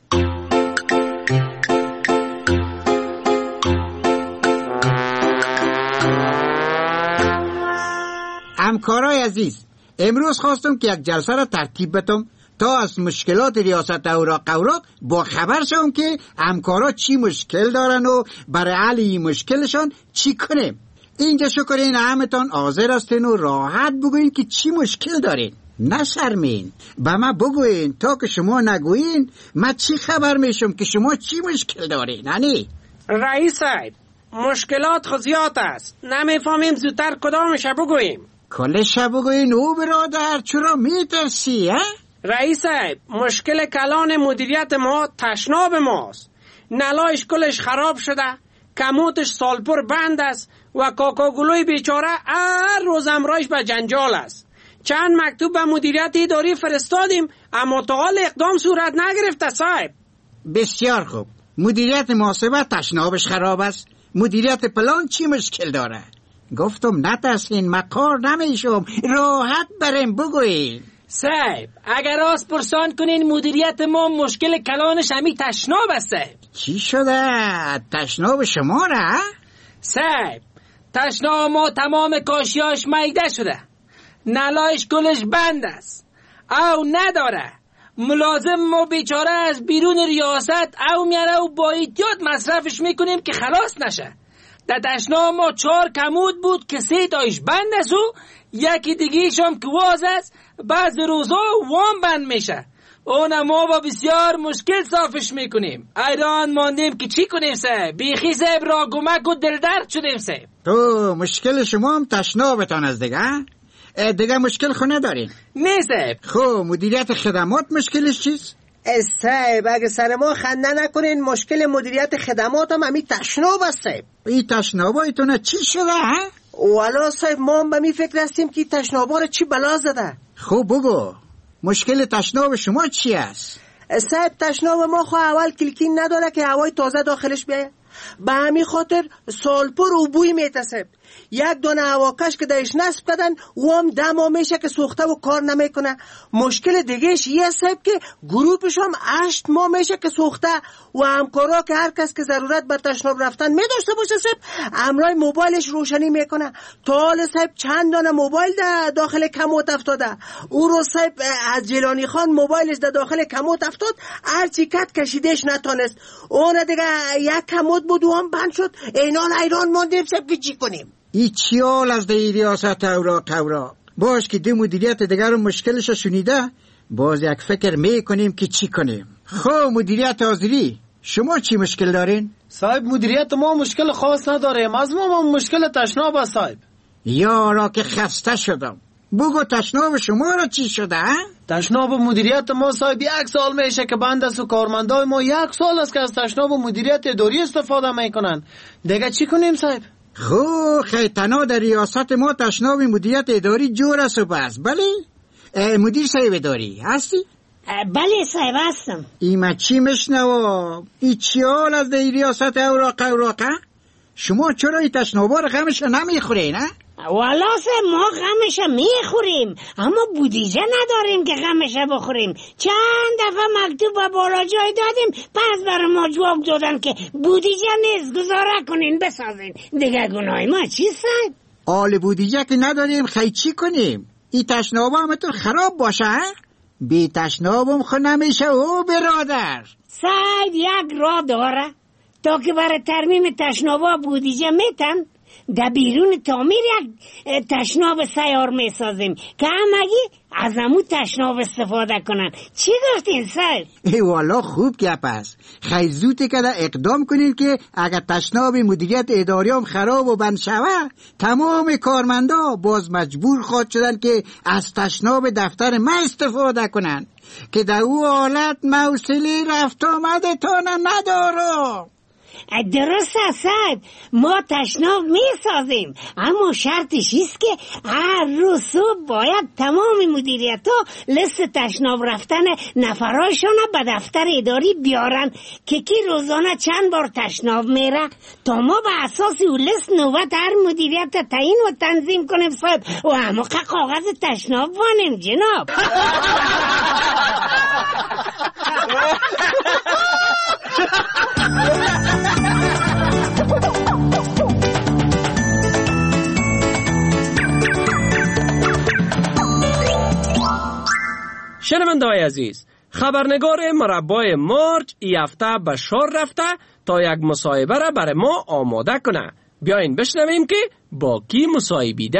Speaker 10: همکارای عزیز، امروز خواستم که یک جلسه را ترتیب بدم تا از مشکلات ریاست اوراق با خبر شوم که همکارا چی مشکل دارن و برای حل این مشکلشان چی کنیم. اینجا شکرین همتان حاضر هستین و راحت بگوین که چی مشکل دارین. نشرمین، به من بگوین. تا که شما نگوین من چی خبر میشم که شما چی مشکل دارین؟ هنی
Speaker 9: رئیس صاحب، مشکلات خود زیاد است، نمیفهمیم زودتر کدامش بگوییم.
Speaker 10: کلش بگوین او برادر، چرا میترسی؟
Speaker 9: رئیس صاحب، مشکل کلان مدیریت ما تشناب ماست. نلایش کلش خراب شده، کموتش سالپور بند است و کاکاگلوی بیچاره هر روز امرایش به جنجال است. چند مکتوب به مدیریت اداری فرستادیم اما تا حال اقدام صورت نگرفته صاحب.
Speaker 10: بسیار خوب. مدیریت محاسبه تشنابش خراب است. مدیریت پلان چی مشکل داره؟ گفتم نترسین، مقار نمیشم، راحت بریم بگوین.
Speaker 11: صاحب اگر راست پرسان کنین مدیریت ما مشکل کلانش همی تشناب است صاحب.
Speaker 10: چی شده؟ تشناب شما را؟
Speaker 11: صاحب تشناب ما تمام کاشیاش میده شده، نلایش گلش بند است او نداره. ملازم ما بیچاره از بیرون ریاست او میاره و با ایتیاد مصرفش میکنیم که خلاص نشه. در تشناب ما 4 کمود بود که 3 تایش بند است و یکی دیگیش هم که واز است، بعض روزا وام بند میشه. اون ما با بسیار مشکل صافش میکنیم. ایران ماندیم که چی کنیم صاحب. بیخی صاحب را گمک و دلدرد شدیم صاحب.
Speaker 10: تو مشکل شما هم تشنابتان از دیگه مشکل خونه دارین؟
Speaker 11: نه صاحب.
Speaker 10: خب مدیریت خدمات مشکلش چیست؟
Speaker 12: صاحب اگه سر ما خنده نکنین مشکل مدیریت خدمات هم همی تشناب است صاحب.
Speaker 10: این تشنابایتون چی شده ها؟
Speaker 12: والا صاحب ما هم به می فکر هستیم که تشنابا رو چی بلا زده.
Speaker 10: خب بگو مشکل تشناب شما چی است؟
Speaker 12: صاحب تشناب ما خو اول کلکین نداره که هوای تازه داخلش بیاید، به همین خاطر سالپور و بوی میتسب. یک دونه هواکش که درش نصب کردن و هم دم میشه که سوخته و کار نمیکنه. مشکل دیگهش یه صاحب که گروپش هم 8 ماه میشه که سوخته و همکارا که هر کس که ضرورت بر تشناب رفتن میداشته باشه صاحب امرای موبایلش روشنی میکنه. تا حال صاحب چند دانه موبایل داخل کموت افتاده. او رو صاحب از جیلانی خان موبایلش داخل کموت افتاد، هرچی کت کشیدش نتونست. اون دیگه یک کموت بود و هم بند شد. اینان ایران ماندیم صاحب که چی کنیم؟
Speaker 10: ای چی حال از دی ریاست اوراق باش که دی مدیریت دیگر رو مشکلش شنیده باز یک فکر میکنیم که چی کنیم. خب مدیریت حاضری شما چی مشکل دارین؟
Speaker 11: صاحب مدیریت ما مشکل خاص نداریم، از ما مشکل تشناب است صاحب.
Speaker 10: یارا که خسته شدم، بگو تشناب شما را چی شده؟
Speaker 11: تشناب مدیریت ما صاحب 1 سال میشه که بند است و کارمندای ما 1 سال است که از تشناب مدیریت اداری استفاده میکنن. دیگه چی کنیم صاحب؟
Speaker 10: خب خیتنا در ریاست ما تشناب مدیریت اداری جور است و بس. بله مدیر صاحب اداری هستی؟
Speaker 7: بله صاحب هستم.
Speaker 10: ایما چی مشنوا؟ ای چی حال از دی ریاست اوراقه؟ شما چرا ای تشنابا رو غمش نمیخورین نه؟
Speaker 7: والا صاحب ما غمش میخوریم اما بودیجه نداریم که غمش بخوریم. چند دفعه مکتوب با بالا جای دادیم پس برای ما جواب دادن که بودیجه نیست گزاره کنین بسازین. دیگه گناه ما چی صاحب؟
Speaker 10: آل بودیجه که نداریم خیلی چی کنیم؟ ای تشنابا همتون خراب باشه بی تشنابم خود نمیشه او برادر.
Speaker 7: صاحب یک راه داره تا که برای ترمیم تشنابا بودیجه میتن در بیرون تعمیر یک تشناب سیار میسازیم که همگی از امو تشناب استفاده کنن. چی گفتین صاحب؟
Speaker 10: ای والا خوب گپ است. خیلی زوده که اقدام کنید که اگر تشناب مدیریت اداری هم خراب و بند شوه تمام کارمندا باز مجبور خواهد شدن که از تشناب دفتر ما استفاده کنن که در او حالت موصلی رفت آمده تانه ندارم.
Speaker 7: درست است ما تشناب می سازیم اما شرطش است که هر روز صبح باید تمام مدیریت ها لیست تشناب رفتن نفرایشان به دفتر اداری بیارن که کی روزانه چند بار تشناب میره تا ما به اساس اون لیست نوبت هر مدیریت تعیین و تنظیم کنیم صاحب و همه کاغذ تشناب وانیم جناب.
Speaker 9: شنونده‌های عزیز، خبرنگار مربای مارچ ای هفته به شار رفته تا یک مصاحبه را برای ما آماده کنه. بیاین بشنویم که با کی مصاحبیده.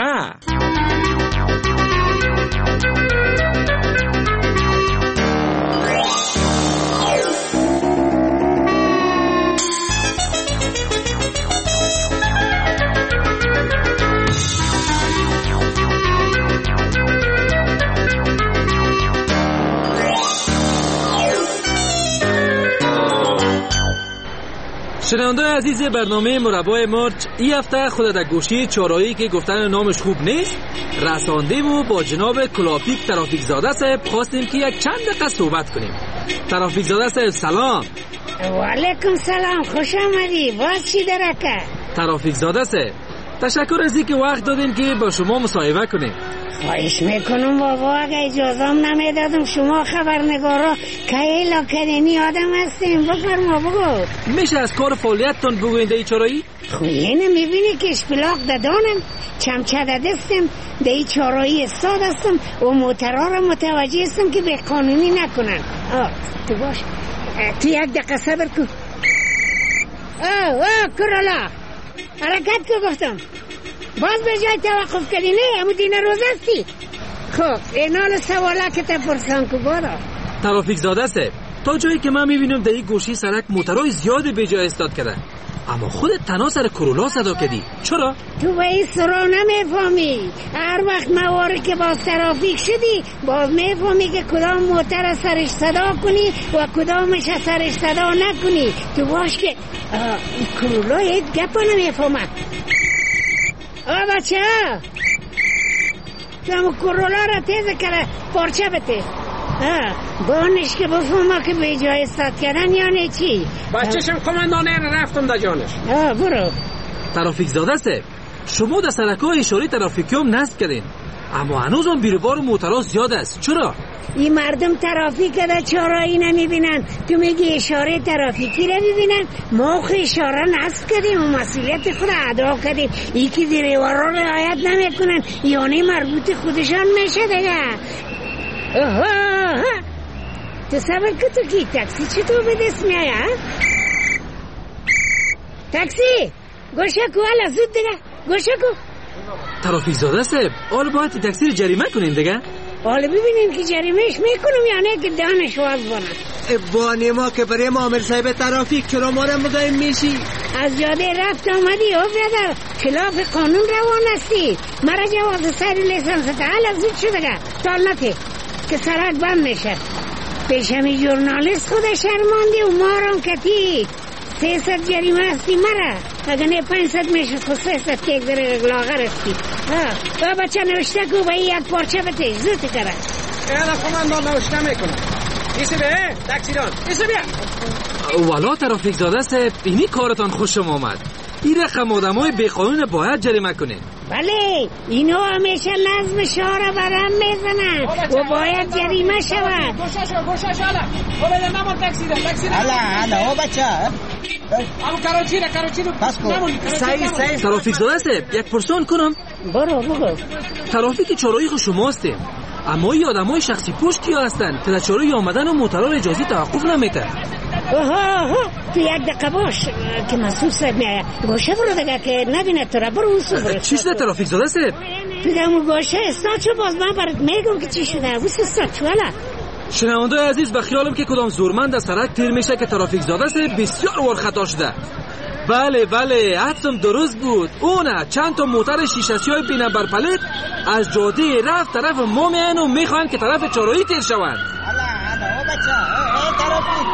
Speaker 8: شنونده‌های عزیز برنامه مربای مارچ این هفته خود در گوشی چهارراهی که گفتن نامش خوب نیست رساندیم و با جناب کلاپیک ترافیک زاده صاحب خواستیم که یک چند دقیقه صحبت کنیم. ترافیک زاده صاحب سلام.
Speaker 7: و علیکم سلام، خوش آمدی. باز چی درکه؟
Speaker 8: ترافیک زاده صاحب تشکر از اینکه وقت دادین که با شما مصاحبه کنیم.
Speaker 7: خواهش میکنم بابا، اگه اجازم نمیدادم شما خبرنگارا که ایلا کدنی آدم هستیم. بفرما بگو.
Speaker 8: میشه از کار فعالیتتان بگوین در چهارراهی؟
Speaker 7: خوینه میبینی که اشپلاق دادانم چمچه دستم در این چهارراهی استاد هستم و موترها را متوجه هستم که به قانونی نکنن. تو باش تو یک دقیقه صبر کن. کرالا حرکت که گفتم باز به جای توقف کردی نه همون دینه روز هستی. خب اینال سواله که تپرسان که بارا
Speaker 8: ترافیک زاده صاحب تا جایی که من میبینم در این گوشی سرک موترهای زیاد به جای استاد کردن اما خودت تنها سر کرولا صدا کردی چرا؟
Speaker 7: تو به این سرا نمیفهمی. هر وقت مواری که باز ترافیک شدی باز میفهمی که کدام موتر سرش صدا کنی و کدامش سرش صدا نکنی. تو باش که این کرولا یک گپا نمیفهمه. بچه تو همون کرولا را تیز کرده پارچه بته بانش که بفهمه که به جای استاد کردن یا نه چی.
Speaker 9: بچه‌شم کماندانه رفتم در جانش.
Speaker 7: برو.
Speaker 8: ترافیک زاده صاحب شما در سرک‌های اشاره ترافیکی هم نصب کردین اما هنوز هم بیروبار موترها زیاد است چرا؟
Speaker 7: این مردم ترافیک در چهارراهی نمیبینن تو میگی اشاره ترافیکی رو ببینن. ما خود اشاره نصب کردیم و مسئولیت خود ادا کردیم. ای که دیروارا رعایت نمیکنن یعنی مربوط خودشان میشه دیگه. تو صبر که تو کی تاکسی چطور به دست میایه؟ تاکسی گوشه کو حالا زود دیگه گوشه کو.
Speaker 8: ترافیک زاده صاحب حالا باید تاکسی رو جریمه کنین دیگه.
Speaker 7: حالا ببینیم که جریمهش میکنم یا نه که دانش واز بانم.
Speaker 12: بانی ما که برای عامل صاحب ترافیک چرا ما را مزاحم میشی؟
Speaker 7: از جاده رفت آمدی او برادر خلاف قانون روان هستی. مرا جواز سر لیسانس حالا زود شده گه تال نته که سرک بند میشه. پیشمی جورنالیست خود شرماندی و مارم کتی 300 جریمه هستی مرا اگه نه 500 میشه خود 300 که یک در لاغر هستی. با بچه نوشته که به یک پارچه بتش زود کرد.
Speaker 9: اینا کماندان نوشته میکنم.
Speaker 11: ایسه به تاکسیدان ایسه بیا.
Speaker 8: والا ترافیک زاده صاحب اینی کارتان خوشم آمد. این رقم آدمای بیقانون باید جریمه کنین.
Speaker 7: بله اینا همیشه نظم شهر را برهم میزنن و باید جریمه شود.
Speaker 11: گوشش حالا بله نمون تاکسیدان
Speaker 10: حالا او بچه
Speaker 11: همون کاروچی رو
Speaker 10: پس کن.
Speaker 11: صحیح
Speaker 8: ترافیک زاده صاحب یک پرسان کنم.
Speaker 7: برو
Speaker 8: ترافیک چهارراهی خو شماستیم، اما این آدمای شخصی پشت کیا هستن که در چهارراهی آمدن و موترها را اجازه توقف نمیده؟
Speaker 7: تو یک دقیقه باش که مسئول صاحب میآید. گوشه برو دیگه که نبینه تو را. برو اون سو برو.
Speaker 8: چی شده ترافیک زاده صاحب؟
Speaker 7: تو دمو گوشه استاد شو، باز من برات میگم که چی شده. اوس استاد شو حالا.
Speaker 8: شنونده عزیز به خیالم که کدام زورمند از سرک تیر میشه که ترافیک زاده صاحب بسیار ور خطا شده. بله حدسم درست بود. اونه چند تا موتر شیشه‌سیاه بینه بر پلت از جاده رفت طرف ما میان و میخوان که طرف چهارراهی تیر شوند.
Speaker 10: او بچه ترافیک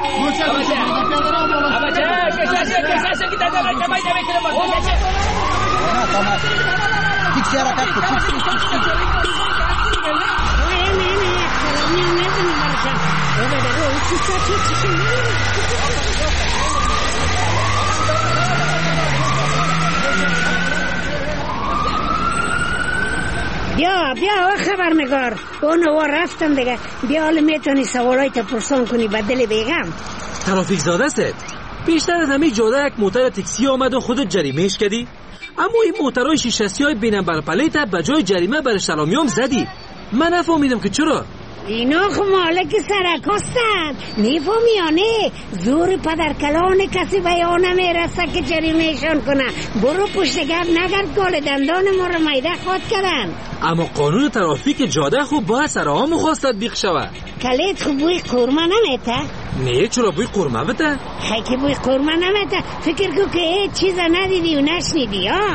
Speaker 7: بیا خبرنگار اونو رفتم دیگه. بیا حالا میتونی سوالایت پرسان کنی بدل بیگم.
Speaker 8: ترافیک زاده است. بیشتر از همه جاده یک موتر تاکسی آمد و خودت جریمهش کردی، اما این موترهای شیشه سیاه بینم بر پلیت به جای جریمه بر سلامیام زدی. من نفهمیدم که چرا.
Speaker 7: اینا خو مالک سرک هستن. میفهمی یا نه؟ زور پدرکلان کسی بیان نمیرسه که جریمهشان کنه. برو پشت گرد نگرد گال دندان ما رو میده خود کردن.
Speaker 8: اما قانون ترافیک جاده خوب باید سرها مخواستت بیخ شود.
Speaker 7: کلیت خوب بوی قورمه نمیته؟
Speaker 8: نه چرا بوی قورمه بده؟
Speaker 7: که بوی قورمه نمیته. فکر کن که هیچ چیز ندیدی و نشنیدی ها.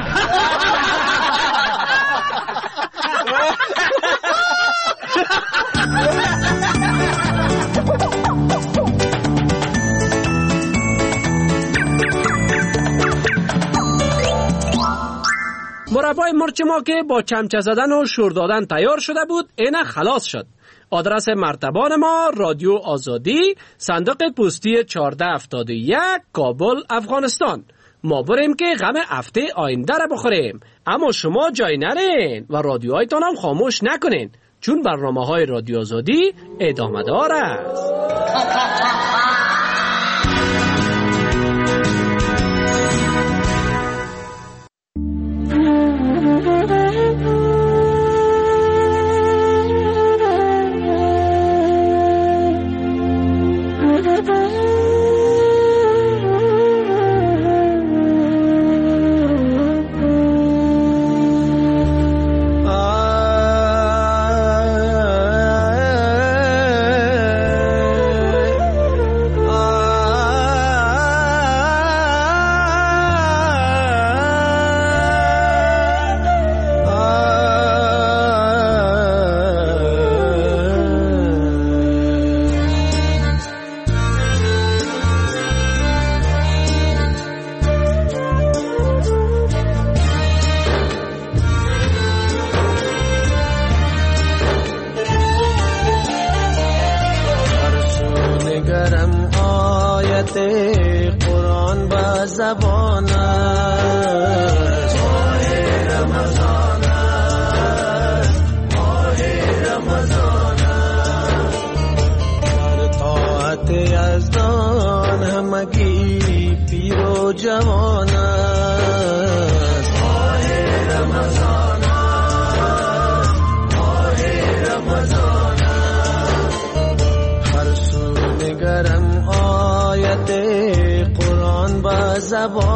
Speaker 9: مربای مرچ ما که با چمچه زدن و شور دادن تیار شده بود اینه خلاص شد. آدرس مرتبان ما رادیو آزادی، صندوق پستی 1471 کابل افغانستان. ما بریم که غم هفته آینده را بخوریم، اما شما جای نرین و رادیوهایتان هم خاموش نکنین، چون برنامه های رادیو آزادی ادامه دار است.
Speaker 13: زبان